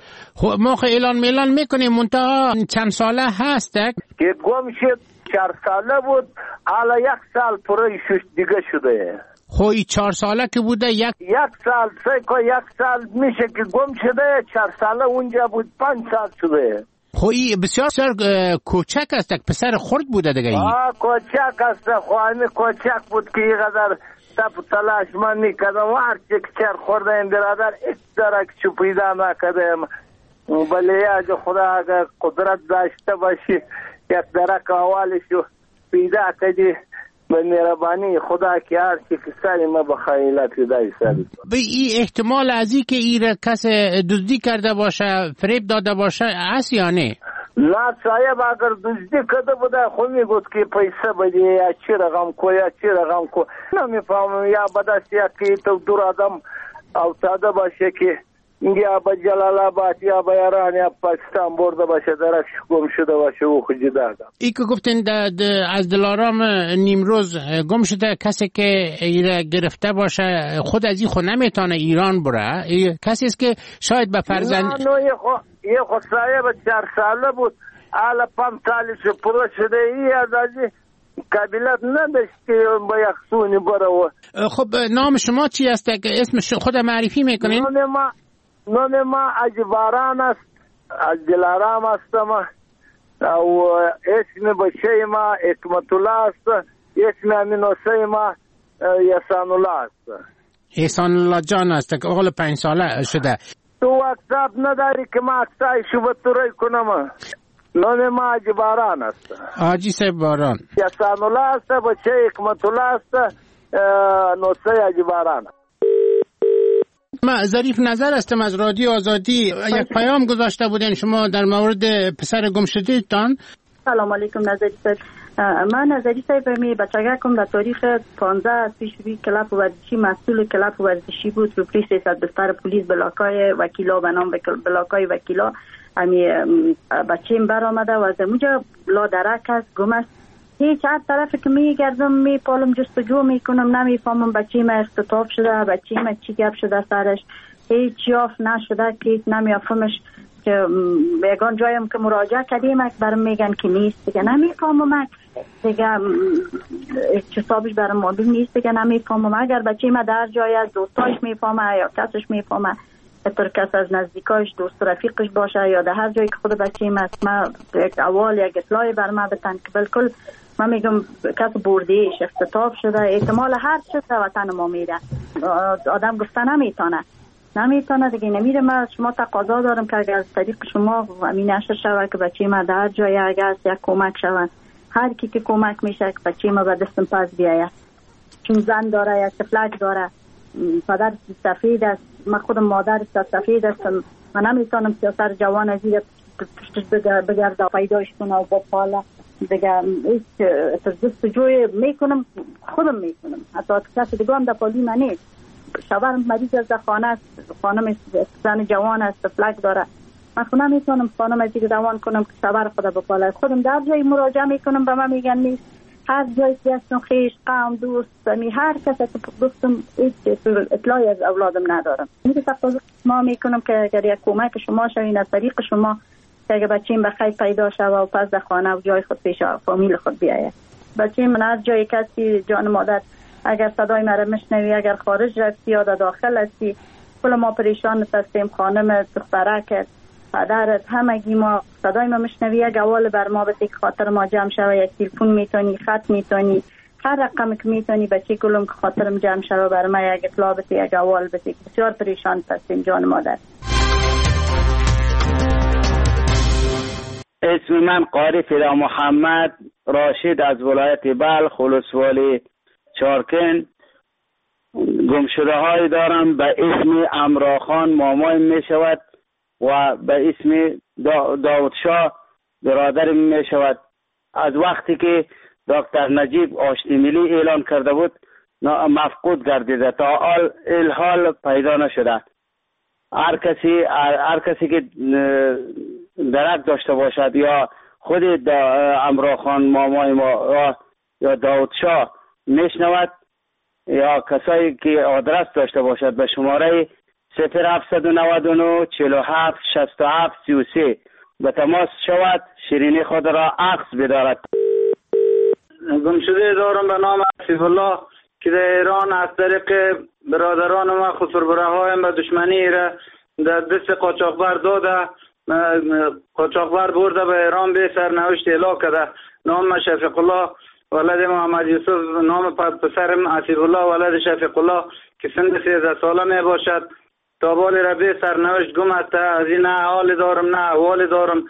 خب ما خیلی اعلان میلان میکنیم منتها چند ساله هسته که گم شد. چهار ساله بود، حالا یک سال پره شش دیگه شده. خب این چهار ساله که بوده یک یک سال سه که یک سال میشه که گم شده. چهار ساله اونجا بود، پنج سال شده. خب این بسیار سر کوچک است، پسر خرد بوده دیگه. آه کوچک است، خواهی کوچک بود که اینقدر تپ تلاش من میکردم. هرچی که چر خورده این برادر ایک درک چو پیدا نکردم. بله یا خدا اگر قدرت داشته باشی یک درک اولشو پیدا کردی به مهربانی خدا که هر چی که سری ما بخیلت دای سری. به این احتمال از این که این کس دزدی کرده باشه، فریب داده باشه است یا نه؟ نه صاحب، اگر دزدی کرده بوده خود میگوید که پیسه بدی یا چی رقم کو یا چی رقم کو. نمیفهمم یا بدست یا که تو دور آدم افتاده باشه که یا با جلال آباد یا با ایران یا پاکستان برده باشه درک گم شده باشه او خود جدا. ای که گفتین از دلارام نیمروز گم شده کسی که ایره گرفته باشه خود از این خود نمیتونه ایران بره. کسی است که شاید به فرزند نه نه یه خود صاحب چهار ساله بود، حالا پنج سالش پره شده. ای از ازی قبیلت نداشت که با یک سونی بره. خب نام شما چی است؟ اسم خود معرفی میکنین؟ نام ما نام ما اجباران است، از دلارام هستم. و اسم بچه ما حکمت الله است، اسم امینوسه ما احسان الله است. احسان الله جان است که اقل پنج ساله شده. تو واتساپ نداری که ما اکسای شو بطوری کنم؟ نام ما اجباران است. آجی سه باران. احسان الله است، بچه حکمت الله است، نوسه اجباران. من ظریف نظر هستم از رادیو آزادی. یک پیام گذاشته بودین شما در مورد پسر گم شده تان. سلام علیکم نظری صاحب. من نظری صاحب می بچگکم در تاریخ پانزده پیش روی کلاب ورزشی مسئول کلاب ورزشی بود. رو پلیس رسد بستر پلیس بلاکای وکیلا به نام بلاکای وکیلا امی بچیم بر آمده و از اونجا لا درک است گم است. هیچ هر طرف که میگردم میپالم جستجو میکنم نمیفهمم بچه ما اختطاف شده بچه ما چی گپ شده سرش هیچ یافت نشده که هیچ نمیافهمش که یگان جایم که مراجعه کردیم برام میگن که نیست دیگه نمیفهمم دیگه حسابش برام معلوم نیست دیگه نمیفهمم اگر بچه ما در جای از دوستاش میفهمه یا کسش میفهمه بطور کس از نزدیکاش دوست رفیقش باشه یا در هر جایی که خود بچه ما است ما یک اول یک اطلاعی بر ما بتن که بالکل ما میگم کس بردیش اختطاف شده احتمال هر چیز در وطن ما میره آدم گفته نمیتونه نمیتونه دیگه نمیره ما شما تقاضا دارم که اگر از طریق شما همین نشر شوه که بچه ما در جای اگر یک کمک شوه هر کی که کمک میشه که بچه ما به دستم پس بیاید چون زن داره یا تفلک داره پدر سفید است من خودم مادر سفید هستم من نمیتونم سیاسر جوان از این پشتش بگرده پیداش کنه و با پاله دیگه هیچ جستجوی میکنم خودم میکنم حتی کسی دیگه هم در پالی من نیست شوهرم مریض از خانه است خانم زن جوان است فلک داره من خودم نمیتونم خانم از دیگه دوان کنم که شوهر خدا به پاله خودم در جای مراجعه میکنم به من میگن نیست هر جایی که هستم خیش قوم دوست می هر کسی که گفتم اطلاعی از اولادم ندارم میگه تقاضا ما میکنم که اگر یک کمک شما شوین از طریق شما که اگر بچه‌ام بخیر پیدا شوه و پس در خانه و جای خود پیش فامیل خود بیاید بچه من هر جایی کسی جان مادر اگر صدای مرا مشنوی اگر خارج رفتی یا داخل هستی کل ما پریشان هستیم خانم دخترک پدرت همگی ما صدای ما مشنوی یک اول بر ما به تک خاطر ما جمع شوه یک تلفن میتونی خط میتونی هر رقم که میتونی بچه کلم که خاطرم جمع شوه بر ما یک اطلاع بده یک اول بده بسیار پریشان هستیم جان مادر. اسم من قاری فدا محمد راشد از ولایت بلخ ولسوالی چارکن گمشده های دارم به اسم امراخان مامای می شود و به اسم داود شاه برادر می شود از وقتی که دکتر نجیب آشتی ملی اعلان کرده بود مفقود گردیده تا الحال پیدا نشده هر کسی هر کسی که درک داشته باشد یا خود امراخان مامای ما یا داود شاه میشنود یا کسایی که آدرس داشته باشد به شماره صفر هفتصد و نود و نه چهل و هفت شصت و هفت سی و سه به تماس شود شیرینی خود را عکس بدارد. گمشده دارم به نام عفیف الله که در ایران از طریق برادران ما خسربره هایم به دشمنی را در دست قاچاقبر داده قاچاقبر برده به ایران به سرنوشت اعلام کرده نام شفیق الله ولد محمد یوسف نام پسرم عفیف الله ولد شفیق الله که سن سیزده ساله می باشد تا بال ربی سرنوشت گم است از این نه حال دارم نه احوال دارم.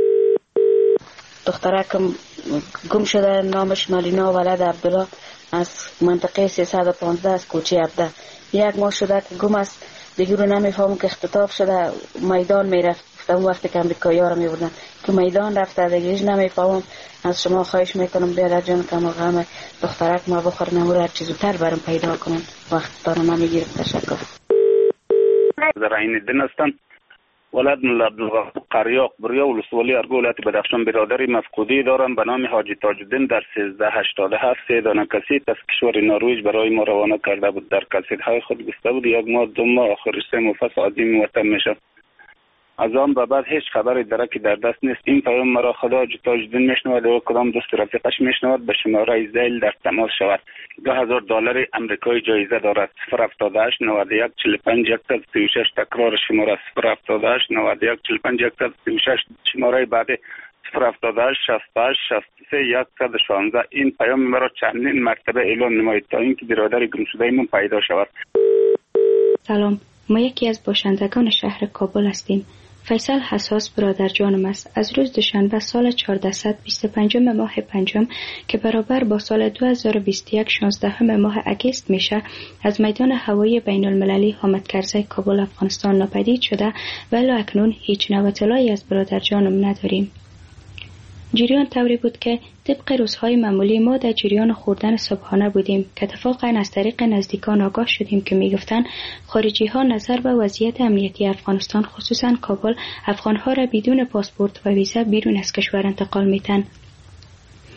دخترکم گم شده نامش مالینا ولد عبدالله از منطقه سیصد و پانزده از کوچه عبده یک ماه شده که گم است دیگه رو نمیفهمم که اختطاف شده میدان میرفت اون وقتی که امریکایی ها رو میبردن که میدان رفته دیگه هیچ نمیفهمم از شما خواهش میکنم بیادر جان که غم دخترک ما بخور نمور هر چیزو تر برم پیدا کنم وقت دارم من میگیرم. تشکر. در این دن هستم ولد ملا عبدالغفور قریاق بریا ولسوالی ارگولت بدخشان برادری مفقودی دارم به نام حاجی تاجالدین در سیزده هشتاد و هفت سه دانه کسیت از کشور نروژ برای ما روانه کرده بود در کسیت‌های خود گفته بود یک ماه دو ماه آخر سه مفصل عظیم وطن میشه از آن به بعد هیچ خبری درکی در دست نیست. این پیام مرا خدا حاجی تاجالدین میشنود و کدام دوست رفیقش میشنود به شماره زیل در تماس شود. دو هزار دلار امریکایی جایزه دارد. صفر هفتاد و هشت نود و یک چهل و پنج صد و سی و شش تکرار شماره صفر هفتاد و هشت نود و یک چهل و پنج صد و سی و شش شماره بعد صفر هفتاد و هشت شصت و هشت شصت و سه صد و شانزده. این پیام مرا چندین مرتبه اعلان نمایید تا اینکه برادر گمشده من پیدا شود. سلام، ما یکی از باشندگان شهر کابل هستیم. فیصل حساس برادر جانم است. از روز دوشنبه سال چهارصد و بیست و پنج ماه پنجم که برابر با سال دو هزار و بیست و یک شانزده ماه اگست میشه از میدان هوایی بین المللی حامد کرزی کابل افغانستان ناپدید شده ولی اکنون هیچ نوع اطلاعی از برادر جانم نداریم. جریان طوری بود که طبق روزهای معمولی ما در جریان خوردن صبحانه بودیم که اتفاقا از طریق نزدیکان آگاه شدیم که میگفتند خارجی ها نظر به وضعیت امنیتی افغانستان خصوصا کابل افغان ها را بدون پاسپورت و ویزا بیرون از کشور انتقال میتن.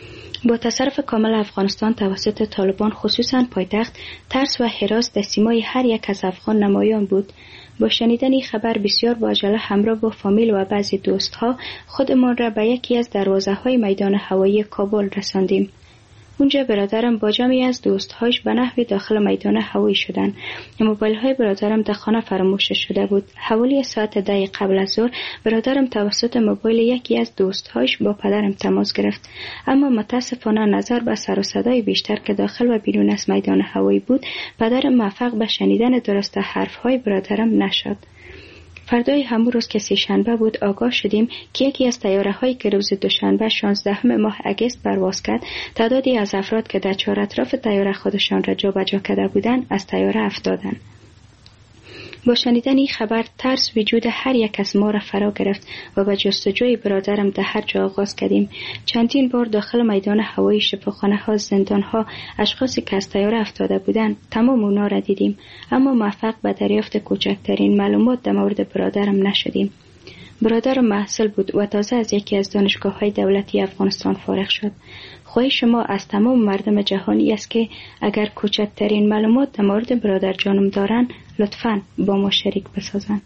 با تصرف کامل افغانستان توسط طالبان خصوصاً پایتخت، ترس و هراس در سیمای هر یک از افغان نمایان بود. با شنیدن این خبر بسیار با عجله همراه با فامیل و بعضی دوستها خودمان را به یکی از دروازه‌های میدان هوایی کابل رساندیم. اونجا برادرم با جمعی از دوستهاش به نحوی داخل میدان هوایی شدند. موبایل های برادرم در خانه فراموش شده بود. حوالی ساعت ده قبل از ظهر برادرم توسط موبایل یکی از دوستهاش با پدرم تماس گرفت، اما متاسفانه نظر به سر و صدای بیشتر که داخل و بیرون از میدان هوایی بود، پدرم موفق به شنیدن درست حرفهای برادرم نشد. فردای همون روز که سه شنبه بود آگاه شدیم که یکی از طیاره هایی که روز دوشنبه شانزدهم ماه اگست پرواز کرد، تعدادی از افراد که در چهار اطراف طیاره خودشان را جابجا کرده بودند از طیاره افتادند. با شنیدن این خبر ترس وجود هر یک از ما را فرا گرفت و به جستجوی برادرم در هر جا آغاز کردیم. چندین بار داخل میدان هوایی، شفاخانه ها، زندان ها، اشخاصی که از طیاره افتاده بودند تمام اونا را دیدیم، اما موفق به دریافت کوچکترین معلومات در مورد برادرم نشدیم. برادرم محصل بود و تازه از یکی از دانشگاه های دولتی افغانستان فارغ شد. خواهش شما از تمام مردم جهانی است که اگر کوچکترین معلومات در مورد برادر جانم دارن لطفاً با ما شریک بسازن.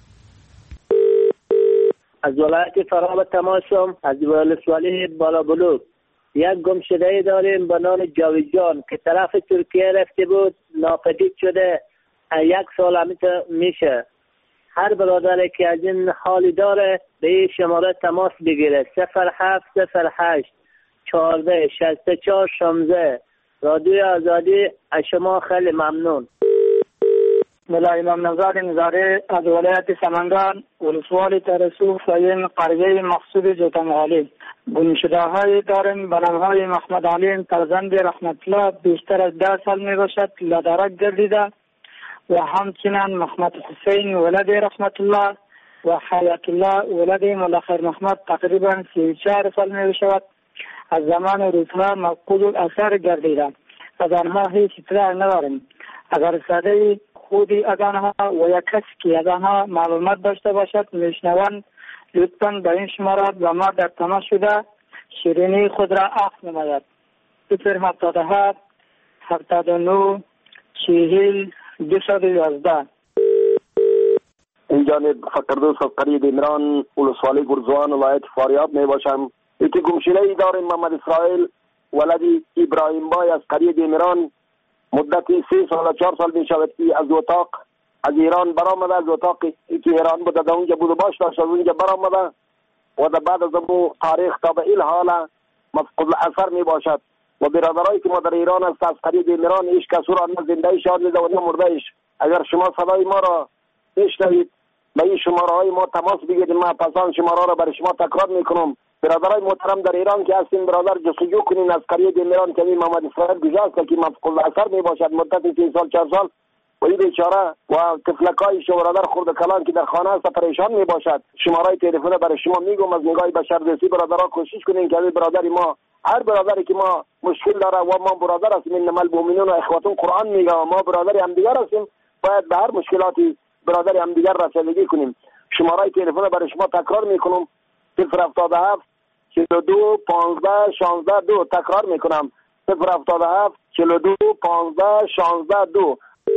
از ولایت فراب تماسم، از ولسوالی بالا بلوک یک گم شده داریم به نام جاویدجان که طرف ترکیه رفته بود، ناپدید شده، یک سال همیت میشه. هر برادر که از این حالی داره به این شماره تماس بگیره: صفر هفت صفر هشت چهارده شصت و چهار شانزده. رادیو آزادی از شما خیلی ممنون. ملا امام نژاد نظاری از ولایت سمنگان، ولسوالی ترسو ساین قریه مقصود جوتنغالی. گمشده های داریم به نامهای محمد علی فرزند رحمت الله، بیشتر از ده سال می باشد لدرک گردیده، و همچنین محمد حسین ولد رحمت الله و حیات الله ولد ملا خیر محمد تقریبا سی و چهار سال می باشد. از زمان روزها مفقود الاثر گردیدند. از آنها هیچ اطلاع نداریم. اگر صدای خودی از آنها و یک کسی که از آنها معلومات داشته باشد میشنوند، لطفاً به این شماره با ما در تماس شده شیرینی خود را عکس نماید. صفر هفتاد و هفت هفتاد و نه چهل دویست و یازده. این جانب فقردوس از قریه دیمران، ولسوالی گرزوان، ولایت فاریاب می باشم. یکی گمشده ای داریم محمد اسرائیل ولدی ابراهیم بای از قریه دیمران. مدتی سه سال و چهار سال می شود که از اتاق از ایران برآمده، از اتاقی که ایران بوده در اونجا بود و باش داشت، از اونجا برآمده و در بعد از امو تاریخ تا به این حال مفقود الاثر می باشد. و برادرایی که ما در ایران است از قریه دیمران هیچ کس او را نه زنده شاد میده و نه مرده ایش. اگر شما صدای ما را بشنوید به این شماره های ما تماس بگیرید، ما پسان شماره را برای شما تکرار میکنم. برادرای محترم در ایران که هستین، برادر جستجو کنین از قریه دیمران که محمد اسرائیل گذاشت که مفقود الاثر می باشد مدت سه سال چهار سال و این بیچاره و طفلکای شو برادر خرد کلان که در خانه است پریشان می باشد. شماره تلفن برای شما میگم، از نگاه بشردوستی برادرها کوشش کنین که برادری ما، هر برادری که ما مشکل داره و ما برادر هستیم، انما المؤمنون و اخوتون قرآن میگه و ما برادر هم دیگر هستیم، باید به هر مشکلاتی برادر هم دیگر رسیدگی کنیم. شماره تلفن برای شما تکرار میکنم: صفر هفتاد و هفت چهل و دو پانزده شانزده دو. تکرار میکنم: صفر هفتاد و هفت چهل و دو پانزده شانزده دو.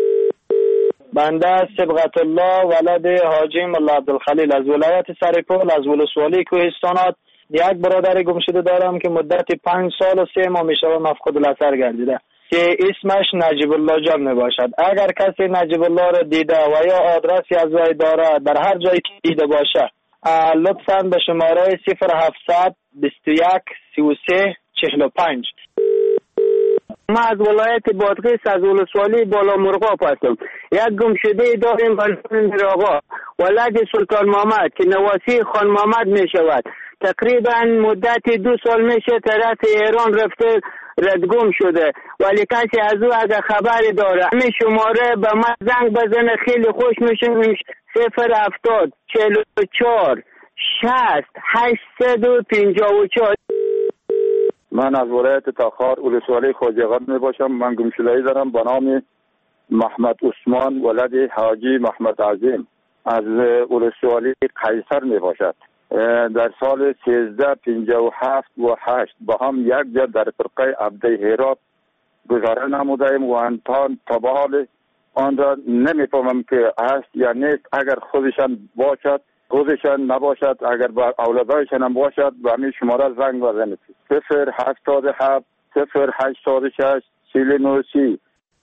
بنده صبغت الله ولد حاجی ملا عبدالخلیل از ولایت سرپل از ولسوالی کوهستانات یک برادر گمشده دارم که مدت پنج سال و سه ماه میشه مفقود الاثر گردیده که اسمش نجیب الله جان می باشد. اگر کسی نجیب الله را دیده و یا آدرسی از وی داره در هر جایی که دیده باشه، لطفاً به شماره صفر هفتصد بیست و یک سی و سه چهل و پنج. ما از ولایت بادغیس از ولسوالی بالا مرغاب هستم. یک گمشده داریم بلند آقا ولد سلطان محمد که نواسی خان محمد می شود. تقریبا مدت دو سال میشه طرف ایران رفته ردگم شده، ولی کسی از او اگر خبری داره همین شماره به من زنگ بزنه خیلی خوش میشه. صفر هفتاد چهل و چهار شصت هشتصد و پنجاه و چهار. من از ولایت تاخار ولسوالی خوجقان می باشم. من گمشده‌ای دارم به نام محمد عثمان ولد حاجی محمد عظیم از ولسوالی قیصر می باشد. در سال سیزده پنجاه و هفت و هشت با هم یک جا در فرقه عبده هرات گزاره نمودیم و انتان تا به حال آن را نمیفهمم که هست یا نیست. اگر خودشان باشد خودشان نباشد، اگر با اولادایشان هم باشد به همین شماره زنگ بزنید. صفر هفتاد و هفت صفر هشتاد و شش چهل و نه سی.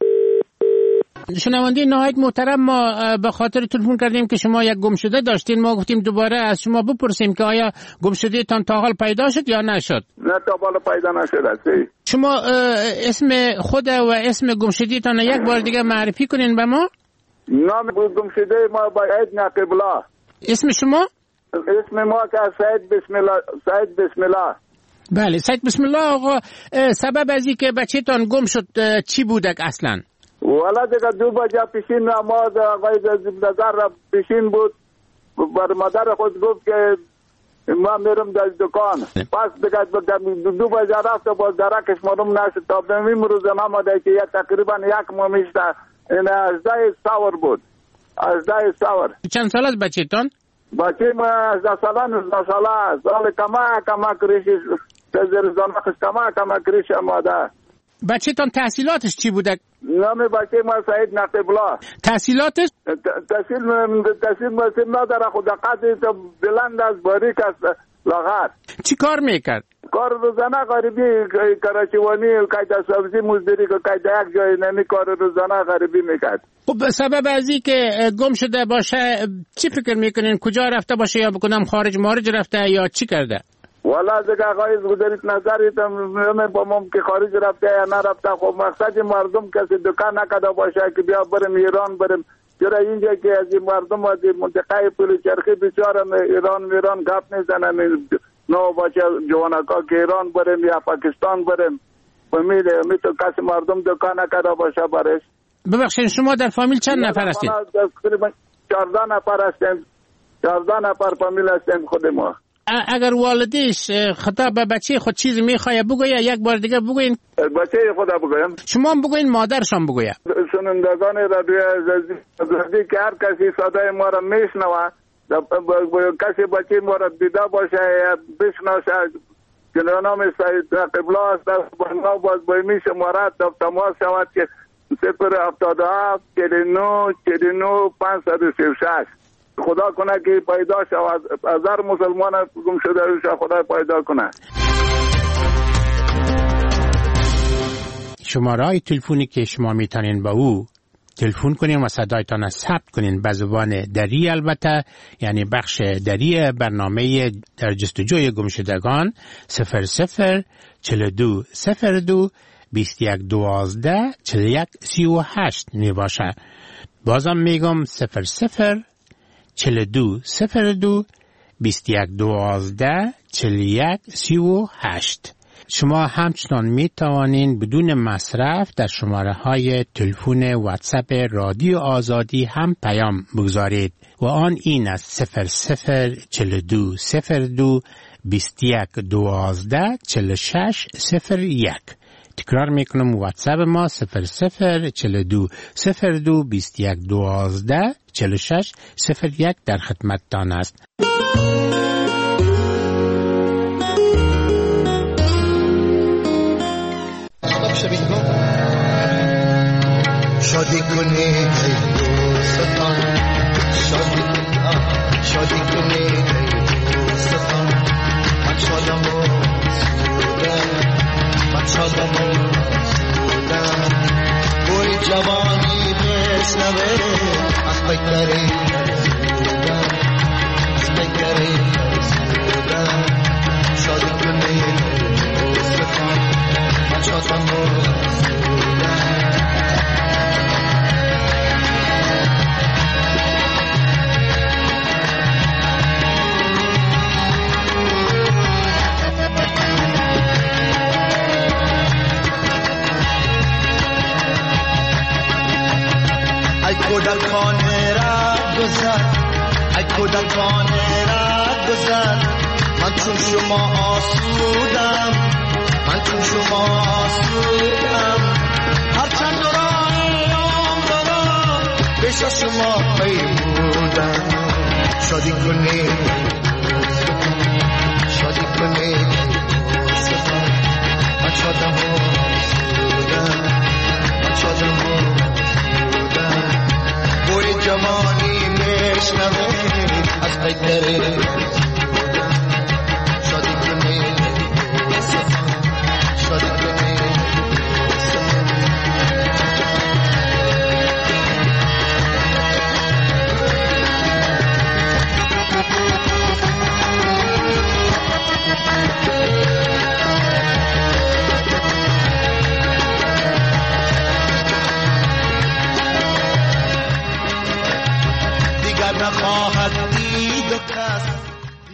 شنونده نهایت محترم، ما به خاطر تلفن کردیم که شما یک گمشده داشتین. ما گفتیم دوباره از شما بپرسیم که آیا گمشده تان تا حال پیدا شد یا نشد؟ نه تا حال پیدا نشد. شما اسم خود و اسم گمشده تان یک بار دیگه معرفی کنین به ما. نام گمشده ما باید نقبلا. اسم شما؟ اسم ما که سید بسم الله. سید بسم الله. بله سید بسم الله. آقا سبب از این که بچه تان گم شد چی بودک اصلا؟ والا دیگه دو بجه پیشین نماز آقای نظر را پیشین بود. بر مادر خود گفت که ما میرم در دکان. پس دیگه دو بجه رفت و باز درکش معلوم نشد. تا به این روز نماده که تقریبا یک ماه میشته. این هجده سور بود. هجده سور. چند سال از بچه تان؟ بچه ما هجده ساله نوزده ساله. سال کما کما کریشی تزیر زنخش کما کما کریش آماده. بچه تان تحصیلاتش چی بوده؟ نام بچه ما سعید نقیبلا. تحصیلاتش؟ تحصیل تحصیل مسیم نداره، خود قدری تا بلند از باریک است لاغر. چی کار میکرد؟ کار روزانه غریبی کراچیوانی قید سبزی مزدوری که قید یک جای نمی کار روزانه غریبی میکرد. خب سبب از این که گم شده باشه چی فکر میکنین؟ کجا رفته باشه یا بکنم خارج مارج رفته یا چی کرده؟ والا دیگه آقای گذارید نظریت نمیفهمم که خارج رفته یا نرفته. خب مقصد مردم کسی دکان نکده باشه که بیا بریم ایران بریم. چرا اینجا که از این مردم از منطقه پل چرخی بیچاره ایران میران گپ میزنن. نو باشه جوانکا که ایران بریم یا پاکستان بریم. بمیده میتو کسی مردم دکان نکده باشه برش. ببخشید شما در فامیل چند نفر هستید؟ تقریبا چهارده نفر هستیم. چهارده نفر فامیل هستیم خود ما. اگر والدیش خطاب به بچه خود چیزی میخواه بگویه یک بار دیگه بگوین. بچه خدا بگویم. شما هم بگوین مادرشان بگویه. سنندگان رادیو عزیزی که هر کسی صدای ما را میشنوه کسی بچه ما را دیده باشه یا بشناسه که نام سید قبلا است با ما باز بایمی شماره تماس شود که صفر هفتاد و هفت چهل و نه چهل و نه پانصد و سی و شش. خدا کنه که پیدا شود. از هر مسلمان گم شده روش خدا پیدا کنه. شماره های تلفنی که شما میتونین با او تلفن کنین و صدایتان ثبت کنین به زبان دری، البته یعنی بخش دری برنامه در جستجوی گمشدگان صفر صفر چهل دو صفر دو بیست یک دوازده چهل یک سی و هشت می باشه. بازم میگم صفر صفر چهل دو صفر دو بیست یک دوازده چهل یک سی و هشت. شما همچنان می توانین بدون مصرف در شماره های تلفن واتساپ رادیو آزادی هم پیام بگذارید و آن این است صفر صفر چهل دو صفر دو بیست یک دوازده چهل شش صفر یک. تکرار میکنم واتساپ ما صفر صفر چهل دو صفر دو بیست یک دوازده چهل شش صفر یک در خدمتتان است. شادی کنید ای دوستان، شادی کنید، شادی کنید ای دوستان. من شادم و سودم، من شادم و سودم. بوی جوانی بشنوه از بگذره سودم، از بگذره سودم. شادی کنید ای دوستان، من شادم و سودم. کودکان را گذر، ای کودکان را گذر. من چون شما آسودم، من چون شما آسودم. هرچند دوران عمرم پیش شما پیمودم. شادی کنید کنی سفر من شادم و سودم من شادم و سودم بوی جوانی میشنوه از قیدره